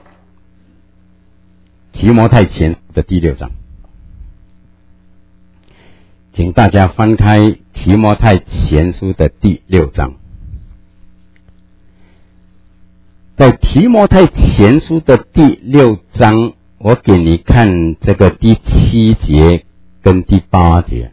提摩太前书的第6章，请大家翻开提摩太前书的第6章。在提摩太前书的第6章，我给你看这个第7节跟第8节。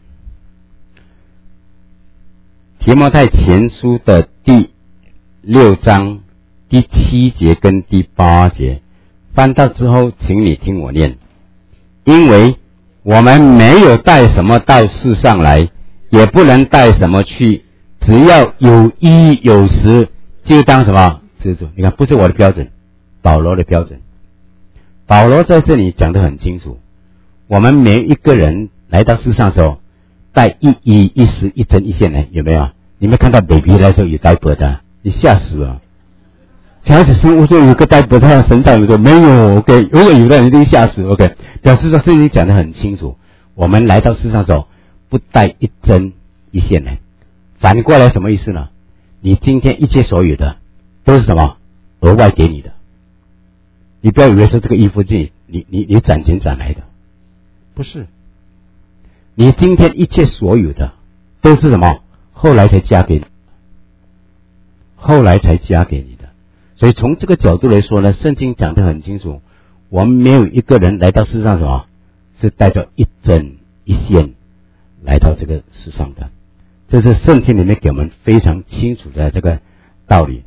提摩太前书的第6章第7节跟第8节，翻到之后请你听我念。因为我们没有带什么到世上来，也不能带什么去，只要有衣有食，就当什么知足。你看，不是我的标准，保罗的标准。保罗在这里讲得很清楚，我们每一个人来到世上的时候，带一衣一食一针一线来，有没有？你们看到 baby 来的时候有带脖的，你吓死了。小孩子生物说有个带脖在身上，有说没有 ，OK， 如果有的人一定吓死 ，OK， 表示说圣经讲得很清楚，我们来到世上的时候不带一针一线来。反过来什么意思呢？你今天一切所有的都是什么？额外给你的。你不要以为说这个衣服是你攒钱攒来的，不是。你今天一切所有的都是什么？后来才加给你，后来才加给你的。所以从这个角度来说呢，圣经讲得很清楚，我们没有一个人来到世上什么是带着一针一线来到这个世上的。这是圣经里面给我们非常清楚的这个道理。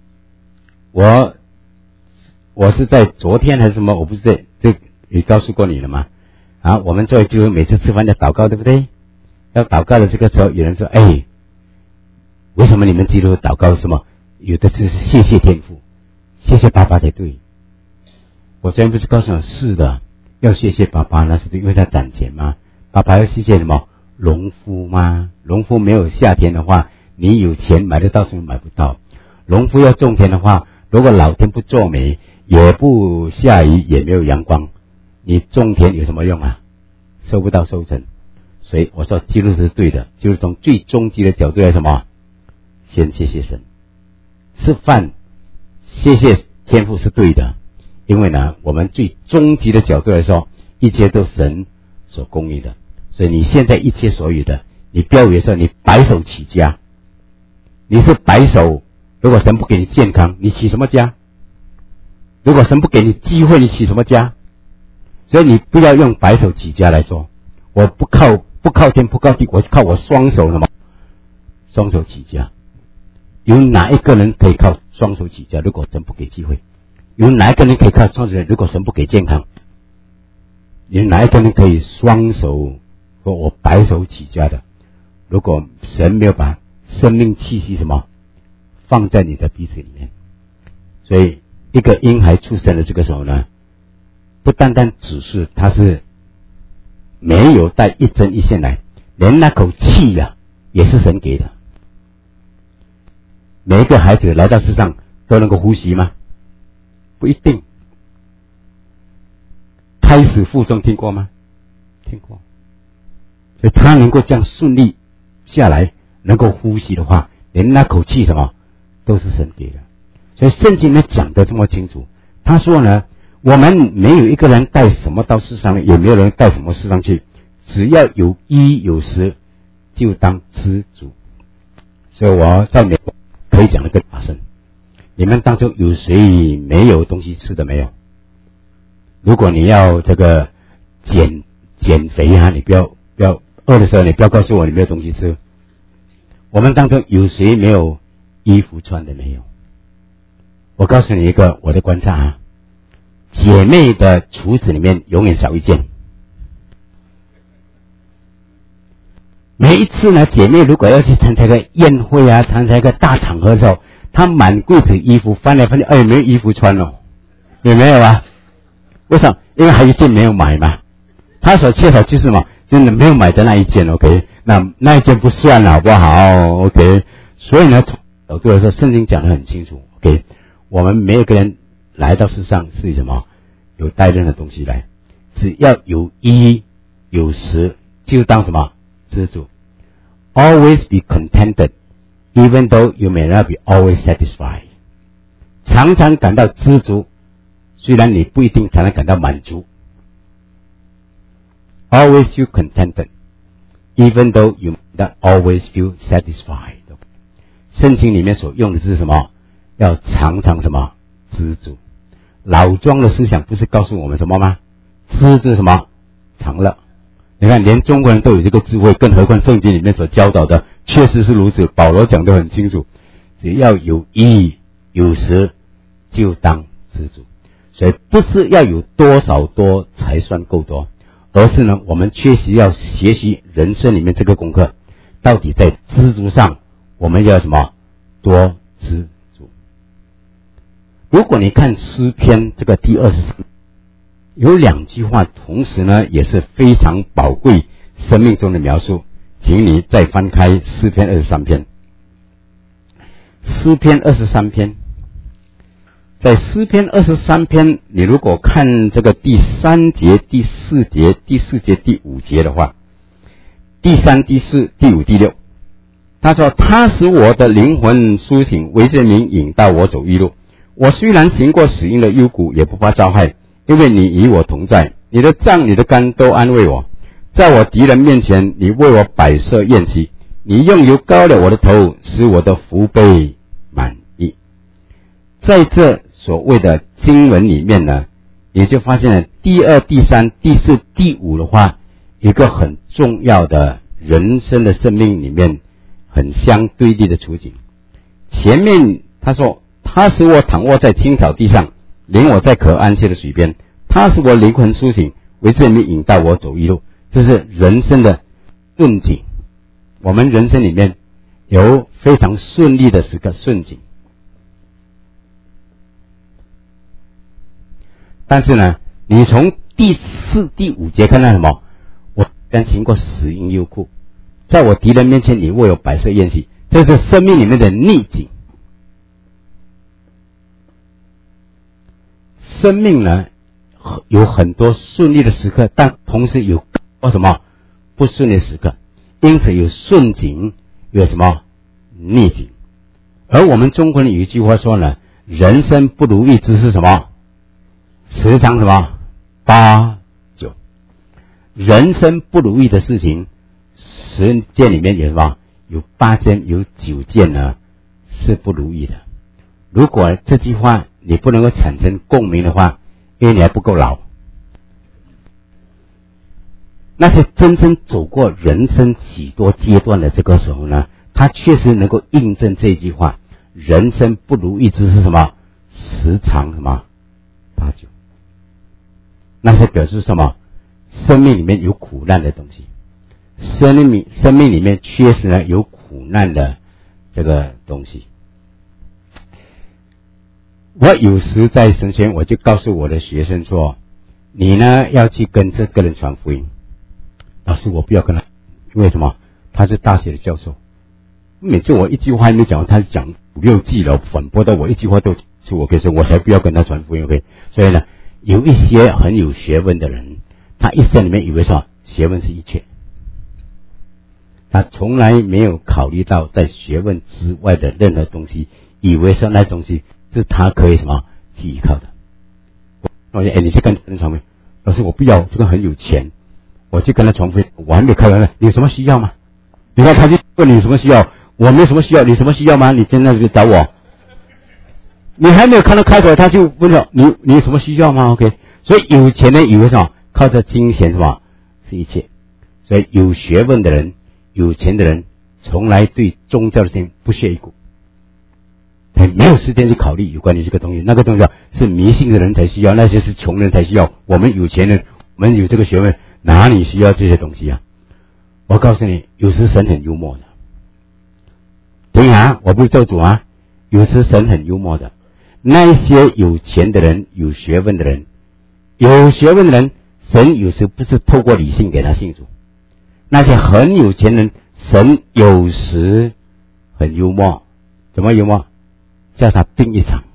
我是在昨天还是什么，我不是在这也告诉过你了吗？啊，我们作为基督徒每次吃饭要祷告，对不对？要祷告的这个时候，有人说：“哎，为什么你们基督徒祷告什么？有的是谢谢天父，谢谢爸爸才对。”我昨天不是告诉你，是的，要谢谢爸爸，那是因为他攒钱吗？爸爸要谢谢什么？农夫吗？农夫没有夏天的话，你有钱买得到什么买不到？农夫要种田的话，如果老天不作美，也不下雨，也没有阳光，你种田有什么用啊？收不到收成。所以我说基督是对的，就是从最终极的角度来什么？先谢谢神。吃饭谢谢天父是对的，因为呢，我们最终极的角度来说，一切都神所供应的。所以你现在一切所有的，你不要以为说你白手起家，你是白手，如果神不给你健康，你起什么家？如果神不给你机会，你起什么家？所以你不要用白手起家来说，我不靠天不靠地，我靠我双手什么？双手起家。有哪一个人可以靠双手起家？如果神不给机会，有哪一个人可以靠双手？如果神不给健康，有哪一个人可以双手说我白手起家的？如果神没有把生命气息什么放在你的鼻子里面，所以一个婴孩出生的这个时候呢，不单单只是他是没有带一针一线来，连那口气啊也是神给的。每一个孩子来到世上都能够呼吸吗？不一定。胎死腹中听过吗？听过。所以他能够这样顺利下来，能够呼吸的话，连那口气什么都是神给的。所以圣经里面讲得这么清楚，他说呢，我们没有一个人带什么到世上，也没有人带什么世上去，只要有衣有食，就当知足。所以我在美国可以讲得更大声，你们当中有谁没有东西吃的没有？如果你要这个减肥啊，你不要饿的时候，你不要告诉我你没有东西吃。我们当中有谁没有衣服穿的没有？我告诉你一个我的观察啊，姐妹的橱子里面永远少一件。 每一次呢，姐妹如果要去参加个宴会啊，参加一个大场合的时候，她满柜子衣服翻来翻去，哎，没有衣服穿哦，有没有啊？为什么？因为还有一件没有买嘛。她所缺少就是什么？真的没有买的那一件 ，OK？ 那一件不算了，好不好 ？OK？ 所以呢，从角度来说，圣经讲得很清楚 ，OK？ 我们每一个人来到世上是什么？有带任何东西来，只要有衣有食，就当什么？知足。Always be contented, even though you may not be always satisfied. 常常感到知足，虽然你不一定常常感到满足。Always feel contented, even though you may not always feel satisfied. 圣经里面所用的是什么？要常常什么？知足。老庄的思想不是告诉我们什么吗？知足什么？常乐。你看，连中国人都有这个智慧，更何况圣经里面所教导的确实是如此。保罗讲得很清楚，只要有衣有食，就当知足。所以不是要有多少多才算够多，而是呢，我们确实要学习人生里面这个功课，到底在知足上，我们要什么？多知足。如果你看诗篇这个第24，有2句话，同时呢也是非常宝贵生命中的描述，请你再翻开诗篇23篇。诗篇23篇，在诗篇23篇，你如果看这个第3节、第4节、第4节、第5节的话，第3、第4、第5、第6，他说：“他使我的灵魂苏醒，为这名引导我走义路。我虽然行过死荫的幽谷，也不怕遭害。因为你与我同在，你的杖、你的竿都安慰我。在我敌人面前，你为我摆设宴席，你用油膏了我的头，使我的福杯满溢。”在这所谓的经文里面呢，你就发现了第2、第3、第4、第5的话，一个很重要的人生的生命里面很相对立的处境。前面他说：“他使我躺卧在青草地上，领我在可安歇的水边，他使我灵魂苏醒，为这名引导我走义路。”这是人生的顺境。我们人生里面有非常顺利的时刻，顺境。但是呢，你从第4、第5节看到什么？我刚行过死荫幽谷，在我敌人面前，你为我摆设宴席。这是生命里面的逆境。生命呢，有很多顺利的时刻，但同时有什么不顺利的时刻，因此有顺境，有什么逆境。而我们中国人有一句话说呢，人生不如意之是什么？时常什么8、9。人生不如意的事情10件里面有什么？有8件有9件呢是不如意的。如果这句话你不能够产生共鸣的话，因为你还不够老。那些真正走过人生许多阶段的这个时候呢，他确实能够印证这句话：人生不如意之是什么？时常什么8、9。那是表示什么？生命里面有苦难的东西，生命里面确实呢有苦难的这个东西。我有时在神学院，我就告诉我的学生说：你呢要去跟这个人传福音。老师，我不要跟他，因为什么？他是大学的教授，每次我一句话还没讲，他讲5、6句了，反驳到我一句话都是我可以说，我才不要跟他传福音。OK， 所以呢，有一些很有学问的人，他一生里面以为说学问是一切，他从来没有考虑到在学问之外的任何东西，以为说那东西是他可以什么去依靠的。我说：你去跟人传福音。老师，我不要，这个很有钱，我去跟他传福音，我还没开完呢。你有什么需要吗？你看他就问你有什么需要，我没有什么需要，你什么需要吗？你真的就找我。你还没有看到开口，他就问了你有什么需要吗 ？OK， 所以有钱人以为什么靠着金钱什么是一切，所以有学问的人、有钱的人，从来对宗教的事情不屑一顾，他没有时间去考虑有关于这个东西。那个东西是迷信的人才需要，那些是穷人才需要。我们有钱人，我们有这个学问，哪里需要这些东西啊？ 我告诉你，有时神很幽默的。等一下，我不是咒主啊，有时神很幽默的。那一些有钱的人、有学问的人，神有时不是透过理性给他信主。那些很有钱人，神有时很幽默。怎么幽默？叫他病一场。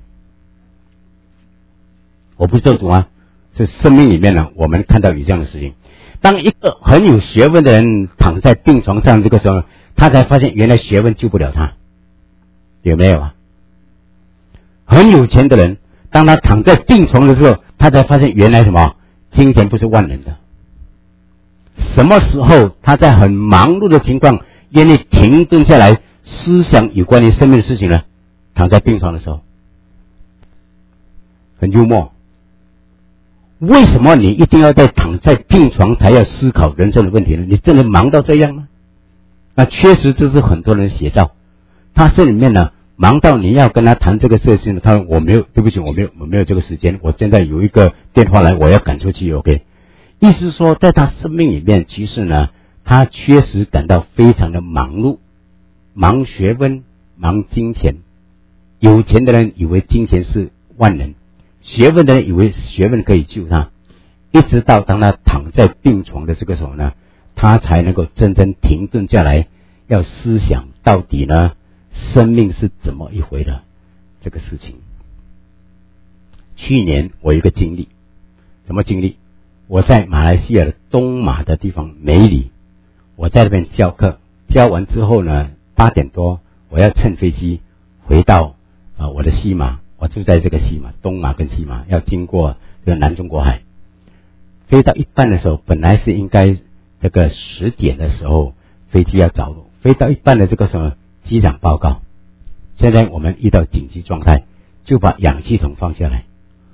我不是咒主啊，是生命里面呢，我们看到有这样的事情。当一个很有学问的人躺在病床上，这个时候他才发现原来学问救不了他。有没有啊？很有钱的人，当他躺在病床的时候，他才发现原来什么？金钱不是万能的。什么时候他在很忙碌的情况愿意停顿下来思想有关于生命的事情呢？躺在病床的时候。很幽默。为什么你一定要在躺在病床才要思考人生的问题呢？你真的忙到这样吗？那确实这是很多人写照。他这里面呢，忙到你要跟他谈这个事情，他说我没有，对不起，我没有这个时间，我现在有一个电话来，我要赶出去 ，OK。意思是说，在他生命里面，其实呢，他确实感到非常的忙碌，忙学问，忙金钱。有钱的人以为金钱是万能，学问的人以为学问可以救他，一直到当他躺在病床的这个时候呢，他才能够真正停顿下来，要思想到底呢，生命是怎么一回的这个事情。去年我有一个经历，什么经历？我在马来西亚的东马的地方梅里，我在那边教课，教完之后呢，8点多我要乘飞机回到我的西马，我住在这个西马，东马跟西马要经过这个南中国海，飞到一半的时候，本来是应该这个10点的时候飞机要着陆，飞到一半的这个时候，机长报告，现在我们遇到紧急状态，就把氧气筒放下来。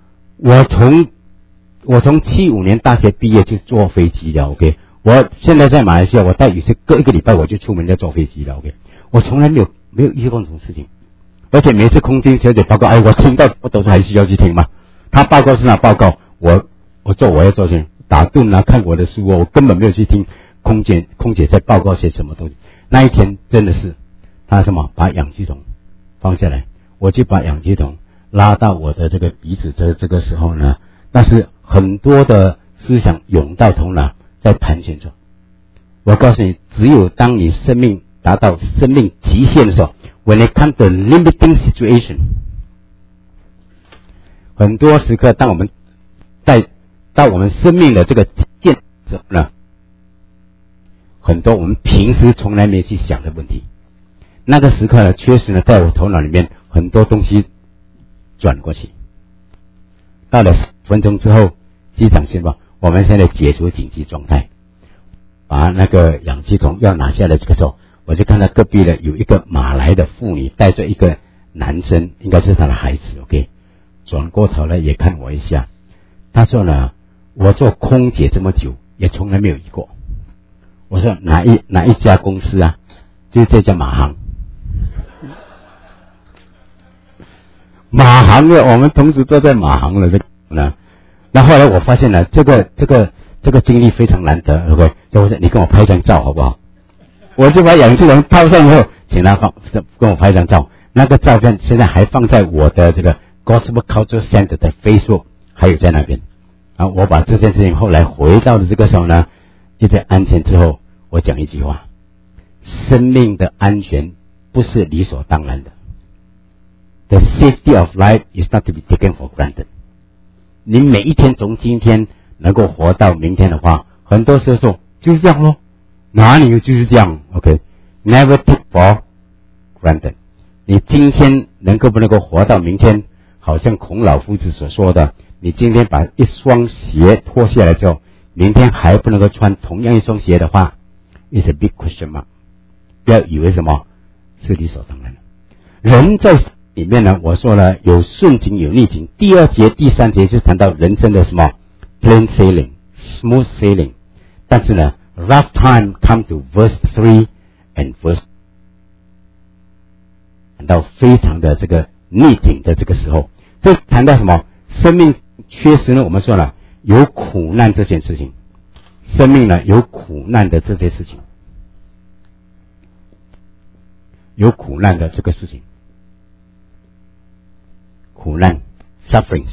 我从75年大学毕业就坐飞机了 ，OK。我现在在马来西亚，我到有些隔一个礼拜我就出门要坐飞机了 ，OK。我从来没有遇过这种事情，而且每次空军小姐报告，我听到我都是还需要去听嘛。他报告是哪报告，我要做去打盹啊，看我的书我根本没有去听空姐在报告些什么东西。那一天真的是他什么把氧气筒放下来，我就把氧气筒拉到我的这个鼻子这个时候呢，但是很多的思想涌到头脑，在盘旋着。我告诉你，只有当你生命达到生命极限的时候 ，when it comes to limiting situation， 很多时刻，当我们到我们生命的这个极限的时候呢，很多我们平时从来没去想的问题，那个时刻呢，确实呢，在我头脑里面很多东西转过去。到了10分钟之后，机长宣布我们现在解除紧急状态，把那个氧气筒要拿下来。这个时候，我就看到隔壁的有一个马来的妇女带着一个男生，应该是他的孩子 ，OK， 转过头来也看我一下。他说呢，我做空姐这么久，也从来没有遇过。我说哪一家公司啊？就是这家马航。马航的，我们同时都在马航了，这个呢。那后来我发现了，这个经历非常难得 ，OK， 就我说你跟我拍一张照好不好？我就把氧气筒套上以后，请他跟我拍一张照。那个照片现在还放在我的这个 Gospel Culture Center 的 Facebook， 还有在那边。我把这件事情后来回到了这个时候呢，就在安全之后，我讲一句话：生命的安全不是理所当然的。The safety of life is not to be taken for granted。你每一天从今天能够活到明天的话，很多时候说就是这样咯，哪里有就是这样 ，OK？Never take for granted。你今天能够不能够活到明天，好像孔老夫子所说的，你今天把一双鞋脱下来之后，明天还不能够穿同样一双鞋的话 ，is a big question mark。不要以为什么是理所当然的。人在里面呢，我说了有顺境有逆境。第2节、第3节是谈到人生的什么 plain sailing、smooth sailing， 但是呢 rough time come to verse 3 and verse， 谈到非常的这个逆境的这个时候，这谈到什么？生命确实呢，我们说了有苦难这件事情，生命呢有苦难的这件事情。 有苦难的这个事情。苦难 sufferings，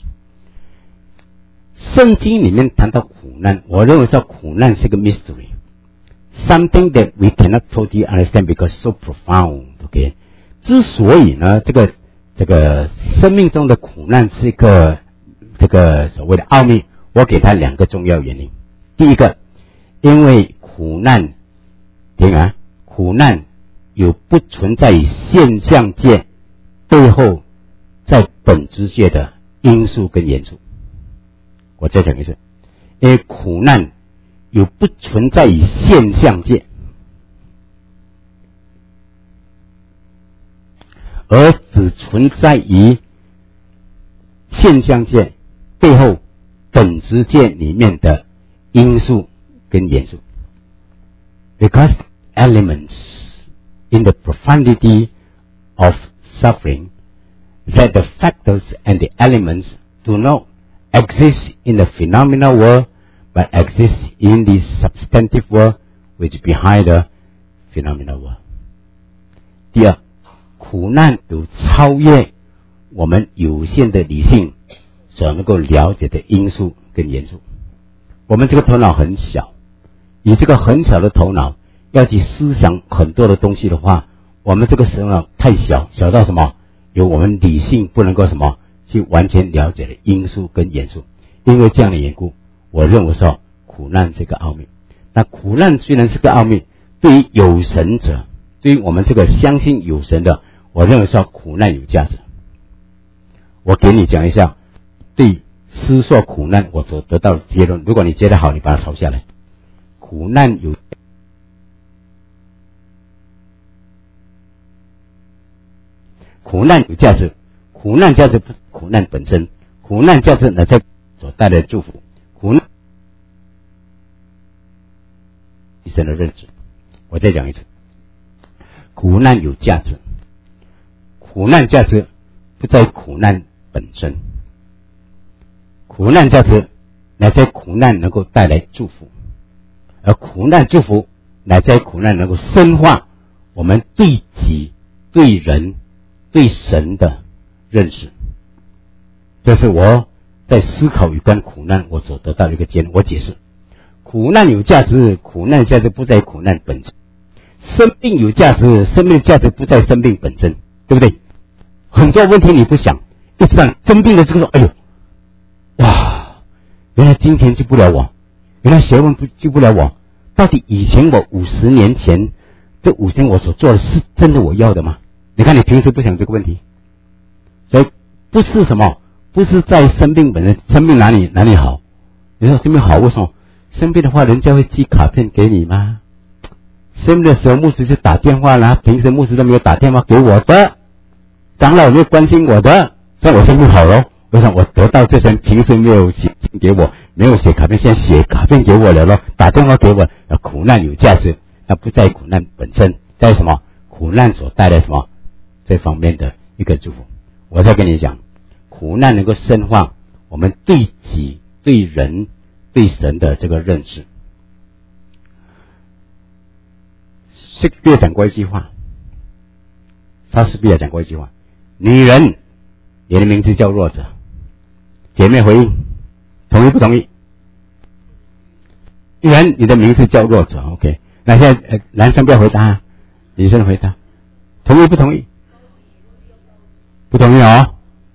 圣经里面谈到苦难，我认为说苦难是个 mystery， something that we cannot totally understand because so profound。 OK， 之所以呢这个生命中的苦难是一个这个所谓的奥秘，我给他2个重要原因。第一个，因为苦难，听啊，苦难有不存在于现象界背后在本质界的因素跟元素。我再讲一次，因为苦难有不存在于现象界，而只存在于现象界背后本质界里面的因素跟元素。Because elements in the profundity of suffering, that the factors and the elements do not exist in the phenomenal world, but exist in the substantive world which behind the phenomenal world. 第二，苦难有超越我们有限的理性所能够了解的因素跟元素。我们这个头脑很小，以这个很小的头脑要去思想很多的东西的话，我们这个头脑太小，小到什么？有我们理性不能够什么去完全了解的因素跟元素。因为这样的缘故，我认为说苦难是个奥秘。那苦难虽然是个奥秘，对于有神者，对于我们这个相信有神的，我认为说苦难有价值。我给你讲一下对思索苦难我所得到的结论，如果你觉得好，你把它抄下来。苦难有价值，苦难价值不是苦难本身，苦难价值乃在所带来的祝福。苦难神的认知，我再讲一次，苦难有价值，苦难价值不在苦难本身，苦难价值乃在苦难能够带来祝福，而苦难祝福乃在苦难能够深化我们对己、对人、对神的认识。这是我在思考有关苦难我所得到的一个结论。我解释，苦难有价值，苦难价值不在苦难本身；生命有价值，生命价值不在生命本身，对不对？很多问题你不想，一直让生病的这个时候，哎呦，哇，原来金钱救不了我，原来学问救不了我，到底以前我50年前这50年我所做的是真的我要的吗？你看你平时不想这个问题，所以不是什么，不是在生病本身，生病哪里好？你说生病好，为什么？生病的话人家会寄卡片给你吗？生病的时候牧师就打电话啦，平时牧师都没有打电话给我的，长老没有关心我的，所以我生病好了。为什么我得到这些平时没有写信给我，没有写卡片，现在写卡片给我了咯，打电话给我，苦难有价值，那不在苦难本身，在什么？苦难所带来什么？这方面的一个祝福。我再跟你讲，苦难能够深化我们对己、对人、对神的这个认识。莎士比亚讲过一句话，女人，你的名字叫弱者。姐妹回应，同意不同意？女人，你的名字叫弱者。OK， 那现在男生不要回答，女生回答，同意不同意？不同意哦。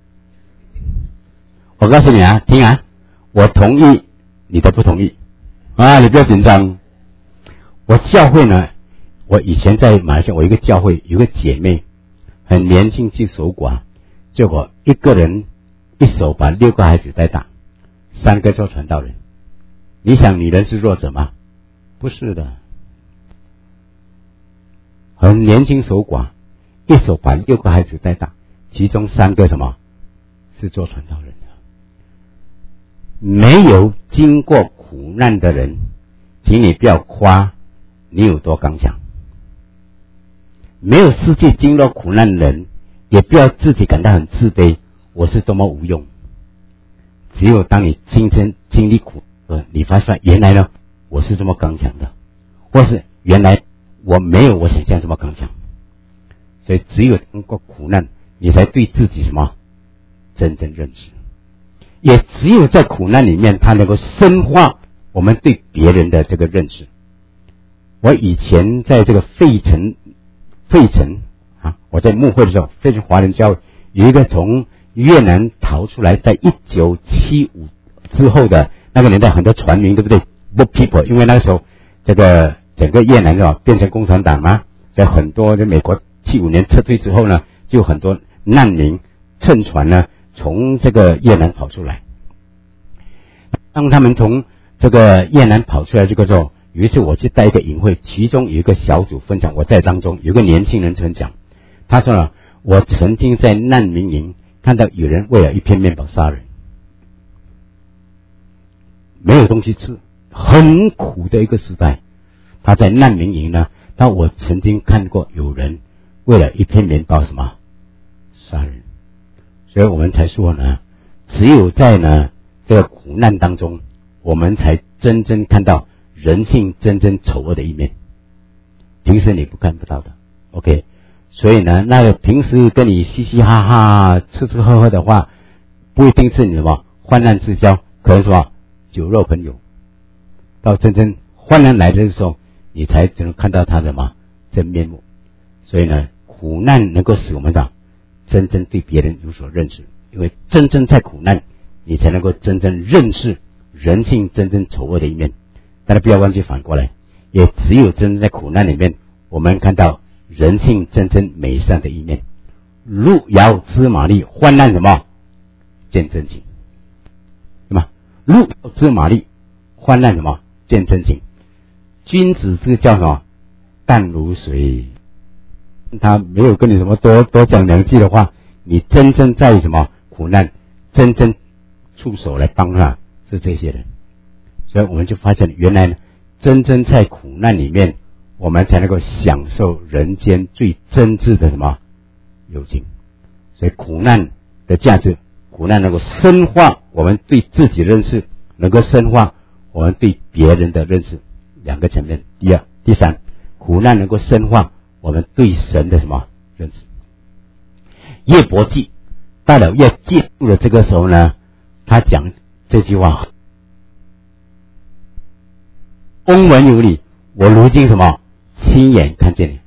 我告诉你啊，听啊，我同意，你的不同意啊，你不要紧张。我教会呢，我以前在马来西亚，我一个教会有个姐妹很年轻就守寡，结果一个人一手把6个孩子带大，3个做传道人。你想女人是弱者吗？不是的，很年轻守寡，一手把6个孩子带大，其中3个什么是做传道人的。没有经过苦难的人，请你不要夸你有多刚强。没有实际经过苦难的人，也不要自己感到很自卑，我是多么无用。只有当你亲身经历苦，你发现原来呢我是这么刚强的，或是原来我没有我想象这么刚强。 所以只有通过苦难，你才对自己什么真正认识。也只有在苦难里面，它能够深化我们对别人的这个认识。我以前在这个费城啊，我在牧会的时候，费城华人教会有一个从越南逃出来，在1975之后的那个年代，很多船民，对不对 ？Boat people， 因为那个时候这个整个越南变成共产党嘛，在很多在美国75年撤退之后呢，就很多难民乘船呢从这个越南跑出来。当他们从这个越南跑出来这个时候，有一次我去带一个营会，其中有一个小组分享，我在当中有一个年轻人曾讲，他说了，我曾经在难民营看到有人为了一片面包杀人，没有东西吃，很苦的一个时代。他在难民营呢，但我曾经看过有人为了一片面包什么杀人。所以我们才说呢，只有在呢这个苦难当中，我们才真正看到人性真正丑恶的一面，平时你看不到的。 OK， 所以呢，那个平时跟你嘻嘻哈哈吃吃喝喝的话，不一定是你什么患难之交，可能什么酒肉朋友。到真正患难来的时候，你才只能看到他的什么真面目。所以呢，苦难能够使我们真正对别人有所认识，因为真正在苦难，你才能够真正认识人性真正丑恶的一面。但是不要忘记反过来，也只有真正在苦难里面，我们看到人性真正美善的一面。路遥知马力，患难什么见真情，对吗？路遥知马力，患难什么见真情。君子这个叫什么淡如水，他没有跟你什么多讲两句的话，你真正在什么苦难，真正出手来帮他是这些人。所以我们就发现，原来呢，真正在苦难里面，我们才能够享受人间最真挚的什么友情。所以苦难的价值，苦难能够深化我们对自己认识，能够深化我们对别人的认识，两个层面。第二、第三，苦难能够深化我们对神的什么认识。约伯记到了要进入了这个时候呢，他讲这句话：风闻有你，我如今什么亲眼看见你。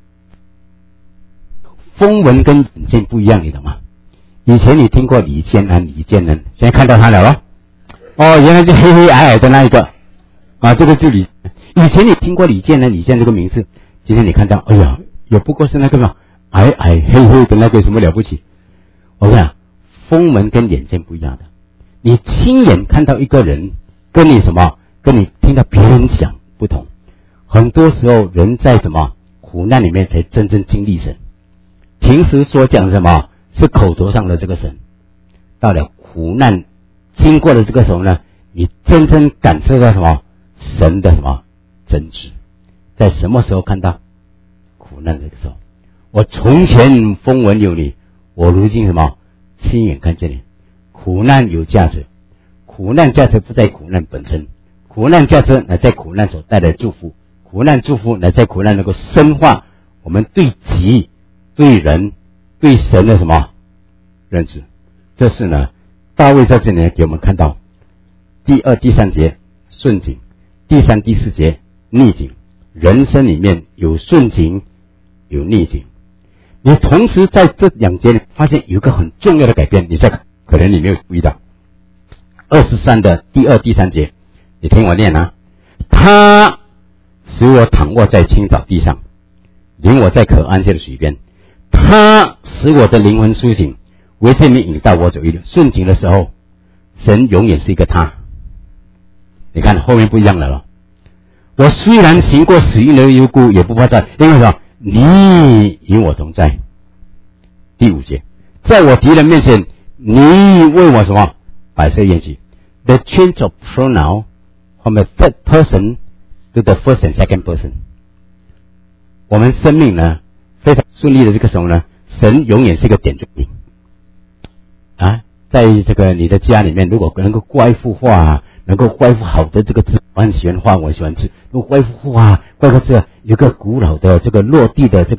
风闻跟眼见不一样，你懂吗？以前你听过李建安，现在看到他了咯。哦，原来是黑黑矮矮的那一个啊，这个就以前你听过李建安这个名字，今天你看到，哎呀，也不过是那个嘛矮矮黑黑的那个，什么了不起？我讲风闻跟眼见不一样的，你亲眼看到一个人，跟你听到别人讲不同。很多时候人在什么苦难里面才真正经历神，平时所讲什么是口头上的这个神，到了苦难经过了这个时候呢，你真正感受到什么神的什么真挚。在什么时候看到苦难这个时候？我从前风闻有你，我如今什么亲眼看见你。苦难有价值，苦难价值不在苦难本身，苦难价值乃在苦难所带来的祝福，苦难祝福乃在苦难能够深化我们对己、对人、对神的什么认知。这是呢，大卫在这里给我们看到第二、第三节顺境，第三、第四节逆境。人生里面有顺境，有逆境。你同时在这两节里发现有一个很重要的改变，你在可能你没有注意到。23的第二、第三节，你听我念啊。他使我躺卧在青草地上，领我在可安歇的水边。他使我的灵魂苏醒，为这名引导我走一路。顺境的时候，神永远是一个他。你看后面不一样了咯。我虽然行过死荫的幽谷，也不怕灾，因为什么？你与我同在。第5节，在我敌人面前，你为我什么摆设宴席。The change of pronoun from the third person to the first and second person。我们生命呢非常顺利的这个时候呢，神永远是一个点缀品啊。在这个你的家里面，如果能够挂一幅画，能够画一幅好的这个字，我很喜欢画，我喜欢吃。如果画一幅画，画个字，有个古老的这个落地的这个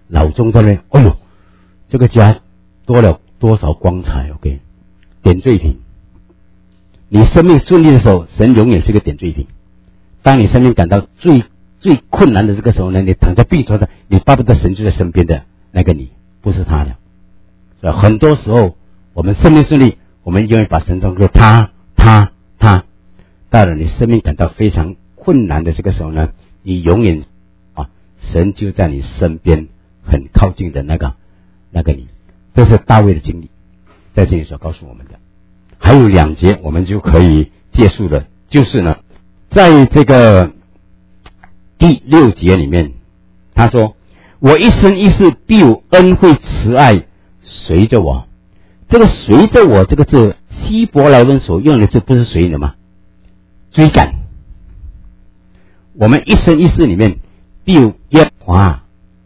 脑中在那，哎呦，这个家多了多少光彩 ？OK， 点缀品。你生命顺利的时候，神永远是个点缀品。当你生命感到最困难的这个时候呢，你躺在病床上，你巴不得神就在身边的那个你，不是他了。所以很多时候我们生命顺利，我们永远把神当作他。到了你生命感到非常困难的这个时候呢，你永远神就在你身边很靠近的那个你。这是大卫的经历，在这里所告诉我们的。还有2节我们就可以结束了，就是呢，在这个第6节里面，他说：“我一生一世必有恩惠慈爱随着我。”这个随着我这个字，希伯来文所用的字不是随的吗？追赶。我们一生一世里面必有耶和华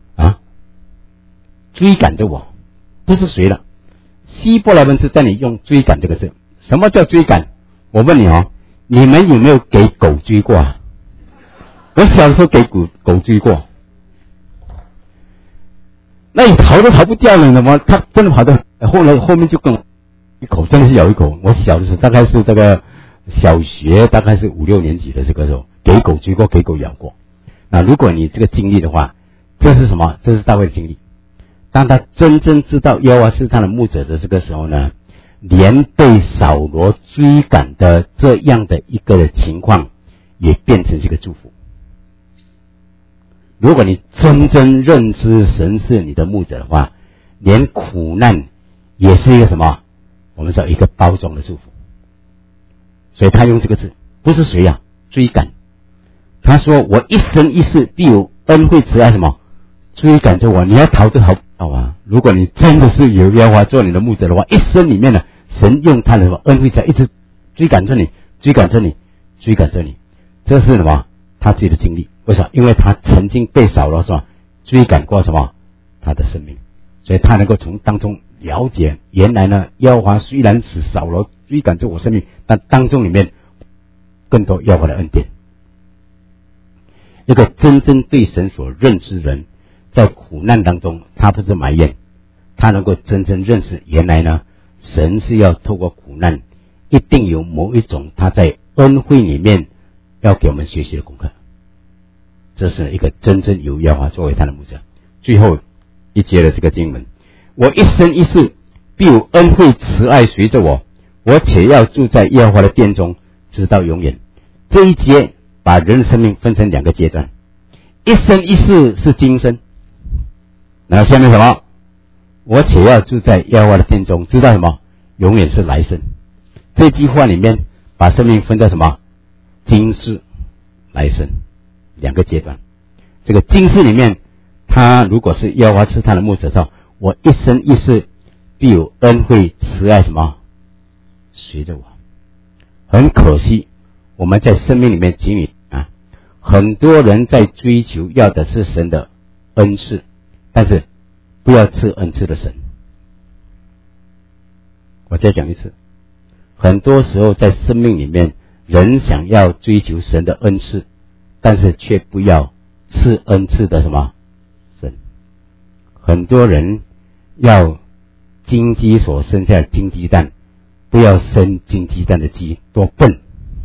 追赶着我，不是随了。希伯来文是在你用追赶这个字。什么叫追赶？我问你你们有没有给狗追过啊？我小时候给狗追过，那你逃都逃不掉了，你知道吗？他真的跑到后面就跟我一口，真的是咬一口。我小的时候大概是这个小学，大概是5、6年级的这个时候，给狗追过，给狗咬过。那如果你这个经历的话，这是什么？这是大卫的经历。当他真正知道耶和华是他的牧者的这个时候呢，连被扫罗追赶的这样的一个情况，也变成这个祝福。如果你真正认知神是你的牧者的话，连苦难也是一个什么？我们说一个包装的祝福。所以他用这个字，不是谁追赶。他说：“我一生一世必有恩惠慈爱什么？追赶着我。”你要逃都逃不到啊！如果你真的是有耶和华做你的牧者的话，一生里面呢，神用他的什么恩惠慈爱一直追赶着你，追赶着你，追赶着你。这是什么？他自己的经历。为什么？因为他曾经被扫罗什么追赶过什么他的生命，所以他能够从当中了解，原来呢，耶和华虽然使扫罗追赶着我生命，但当中里面更多耶和华的恩典。一个真正对神所认知的人，在苦难当中，他不是埋怨，他能够真正认识，原来呢，神是要透过苦难，一定有某一种他在恩惠里面要给我们学习的功课。这是一个真正有耶和华作为他的牧者。最后一节的这个经文，我一生一世必有恩惠慈爱随着我，我且要住在耶和华的殿中，直到永远。这一节把人的生命分成2个阶段，一生一世是今生，然后下面什么？我且要住在耶和华的殿中，直到什么？永远是来生。这句话里面把生命分在什么？今世、来生2个阶段。这个今世里面，他如果是耶和华是他的牧者的话，我一生一世必有恩惠慈爱什么随着我。很可惜，我们在生命里面经历很多人在追求要的是神的恩赐，但是不要赐恩赐的神。我再讲一次，很多时候在生命里面，人想要追求神的恩赐，但是却不要赐恩赐的什么神。很多人要金鸡所生下的金鸡蛋，不要生金鸡蛋的鸡，多笨。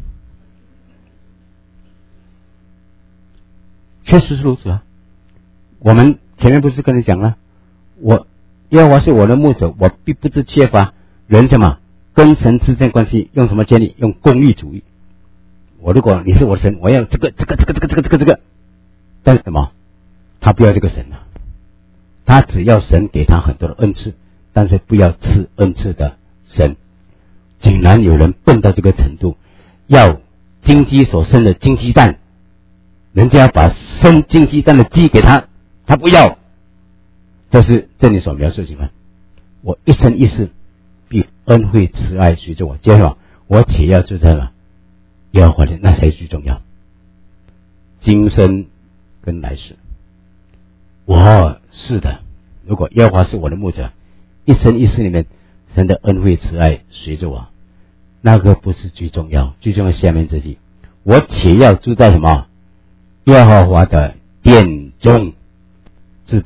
确实是如此啊！我们前面不是跟你讲了，耶和华是我的牧者，我必不致缺乏。人什么跟神之间关系用什么建立？用功利主义。如果你是我的神，我要这个，但是什么？他不要这个神啊，他只要神给他很多的恩赐，但是不要赐恩赐的神。竟然有人笨到这个程度，要金鸡所生的金鸡蛋，人家要把生金鸡蛋的鸡给他，他不要。这是这里所描述的情况。我一生一世必恩惠慈爱随着我，接着我且要住在耶和华的，那才最重要。今生跟来世，我是的。如果耶和华是我的牧者，一生一世里面神的恩惠慈爱随着我，那个不是最重要。最重要下面这句，我且要住在什么？耶和华的殿中，直到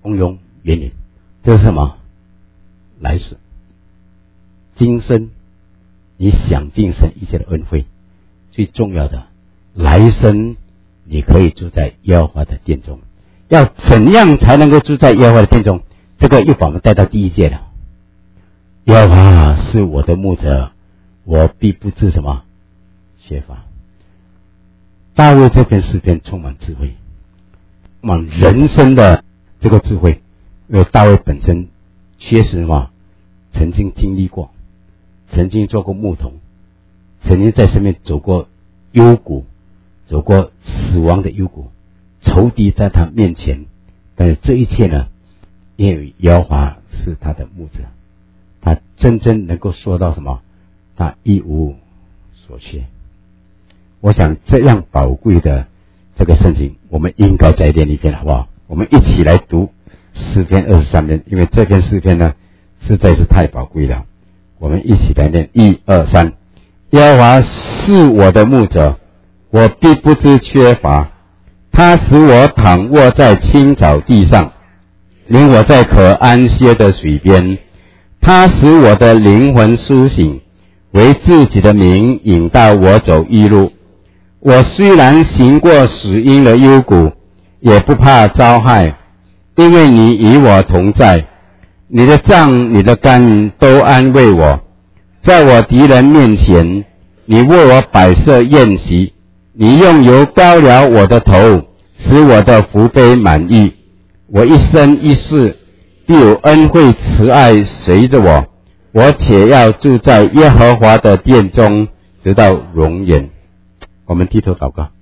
丰庸远领，这是什么？来世今生你享尽神一切的恩惠，最重要的来生你可以住在耶和华的殿中。要怎样才能够住在耶和华的殿中？这个又把我们带到第一节了。耶和华是我的牧者，我必不致什么缺乏。大卫这篇诗篇充满智慧，充满人生的这个智慧，因为大卫本身确实什么，曾经经历过，曾经做过牧童，曾经在身边走过幽谷，走过死亡的幽谷，仇敌在他面前，但是这一切呢，因为耶和华是他的牧者，他真正能够说到什么？他一无所缺。我想这样宝贵的这个圣经，我们应该再念一遍，好不好？我们一起来读诗篇23篇，因为这篇诗篇呢实在是太宝贵了。我们一起来念，1、2、3。耶和华是我的牧者，我必不致缺乏。他使我躺卧在青草地上，领我在可安歇的水边。他使我的灵魂苏醒，为自己的名引导我走义路。我虽然行过死荫的幽谷，也不怕遭害，因为你与我同在。你的杖、你的竿都安慰我。在我敌人面前，你为我摆设宴席。你用油膏了我的头，使我的福杯满溢。我一生一世必有恩惠慈爱随着我，我且要住在耶和华的殿中，直到永远。我们低头祷告。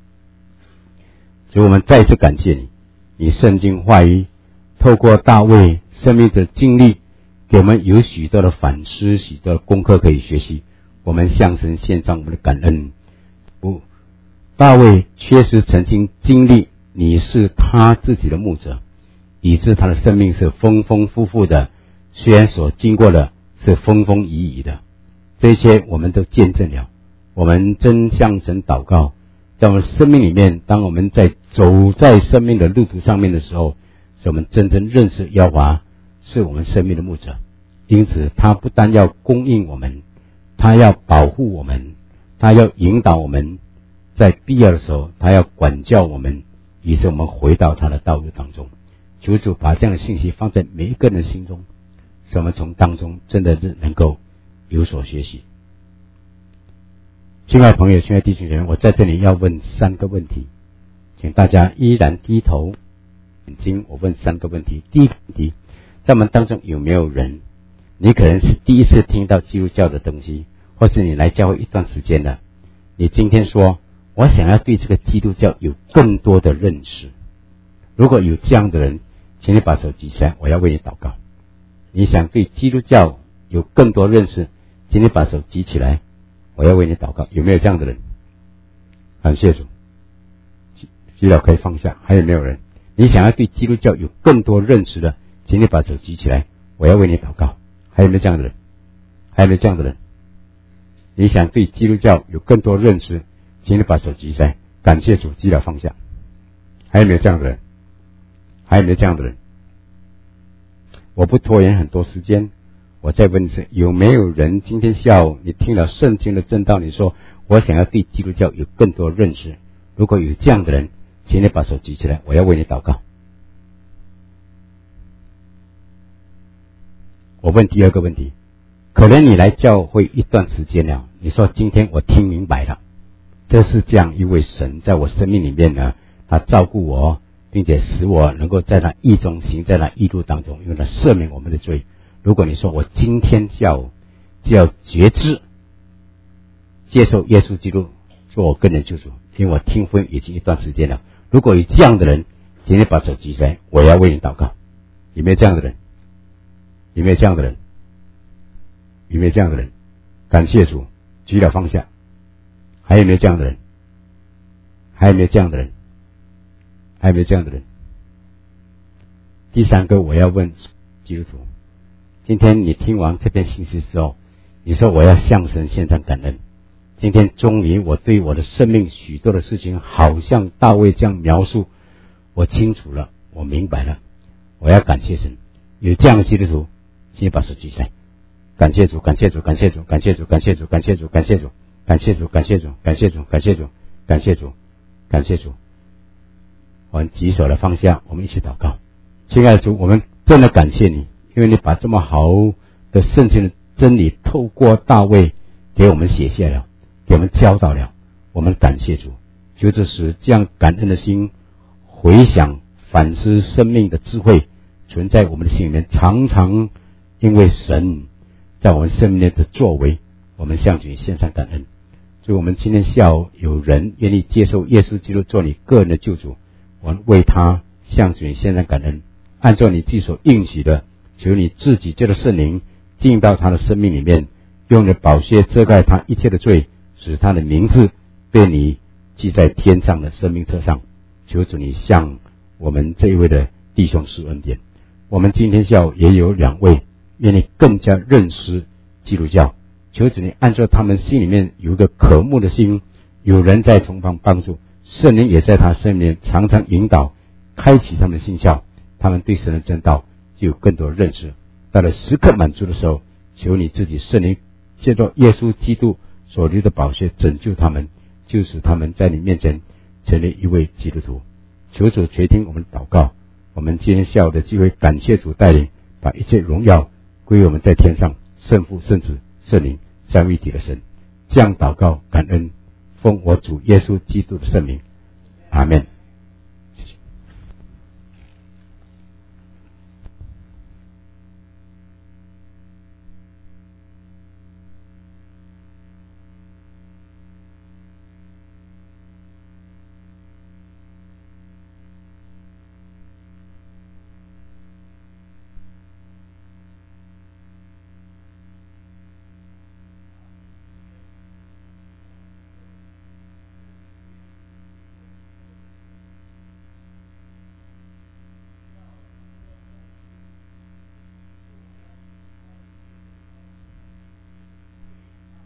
主，我们再次感谢你，你圣经话语透过大卫生命的经历，给我们有许多的反思，许多的功课可以学习。我们向神献上我们的感恩。大卫确实曾经经历你是他自己的牧者，以致他的生命是丰丰富富的，虽然所经过的是风风雨雨的，这些我们都见证了。我们真向神祷告，在我们生命里面，当我们在走在生命的路途上面的时候，使我们真正认识耶和华是我们生命的牧者。因此他不但要供应我们，他要保护我们，他要引导我们，在必要的时候他要管教我们，以致我们回到他的道路当中。求主把这样的信息放在每一个人的心中，使我们从当中真的是能够有所学习。亲爱的朋友，亲爱的弟兄姐妹，我在这里要问3个问题，请大家依然低头眼睛。我问3个问题。第一个问题，在我们当中有没有人，你可能是第一次听到基督教的东西，或是你来教会一段时间了，你今天说我想要对这个基督教有更多的认识。如果有这样的人，请你把手举起来，我要为你祷告。你想对基督教有更多认识，请你把手举起来，我要为你祷告。有没有这样的人？感谢主，举了可以放下。还有没有人？你想要对基督教有更多认识的，请你把手举起来，我要为你祷告。还有没有这样的人？还有没有这样的人？你想对基督教有更多认识，请你把手举起来。感谢主，举了放下。还有没有这样的人？还有没有这样的人？我不拖延很多时间，我再问一次，有没有人今天下午你听了圣经的正道，你说我想要对基督教有更多认识？如果有这样的人，请你把手举起来，我要为你祷告。我问第二个问题，可能你来教会一段时间了，你说今天我听明白了，这是这样一位神在我生命里面呢，他照顾我，并且使我能够在那义中行在那义路当中，因为他赦免我们的罪。如果你说我今天下午就要决志接受耶稣基督做我个人救主，因为我听福音已经一段时间了。如果有这样的人，请你把手举起来，我要为你祷告。有没有这样的人？有没有这样的人？有没有这样的人？感谢主，举了放下。还有没有这样的人？还有没有这样的人？还有没有这样的人？第3个，我要问基督徒，今天你听完这篇信息之后，你说我要向神献上感恩。今天终于我对我的生命许多的事情，好像大卫这样描述，我清楚了，我明白了。 我要感谢神，有这样的基督徒，请把手举起来。感谢主，感谢主，感谢主，感谢主，感谢主，感谢主，感谢主，感谢主，感谢主，感谢主，感谢主，感谢主，感谢主。我们举手的放下，我们一起祷告。亲爱的主，我们真的感谢你，因为你把这么好的圣经的真理透过大卫给我们写下了，给我们教导了。我们感谢主，求主使这样感恩的心回想反思生命的智慧存在我们的心里面，常常因为神在我们生命里的作为，我们向主献上感恩。所以我们今天下午有人愿意接受耶稣基督做你个人的救主，我们为他向主献上感恩。按照你自己所应许的，求你自己借着圣灵进到他的生命里面，用你的宝血遮盖他一切的罪，使他的名字被你记在天上的生命册上。求主你向我们这一位的弟兄施恩典。我们今天下午也有2位愿意更加认识基督教，求主你按照他们心里面有一个渴慕的心，有人在从旁帮助，圣灵也在他生命里面常常引导，开启他们的心窍，他们对神的真道就有更多的认识。到了时刻满足的时候，求你自己圣灵借着耶稣基督所流的宝血拯救他们，就使他们在你面前成为一位基督徒。求主垂听我们的祷告。我们今天下午的机会，感谢主带领，把一切荣耀归我们在天上圣父圣子圣灵三位一体的神。这样祷告感恩，奉我主耶稣基督的圣名，阿们。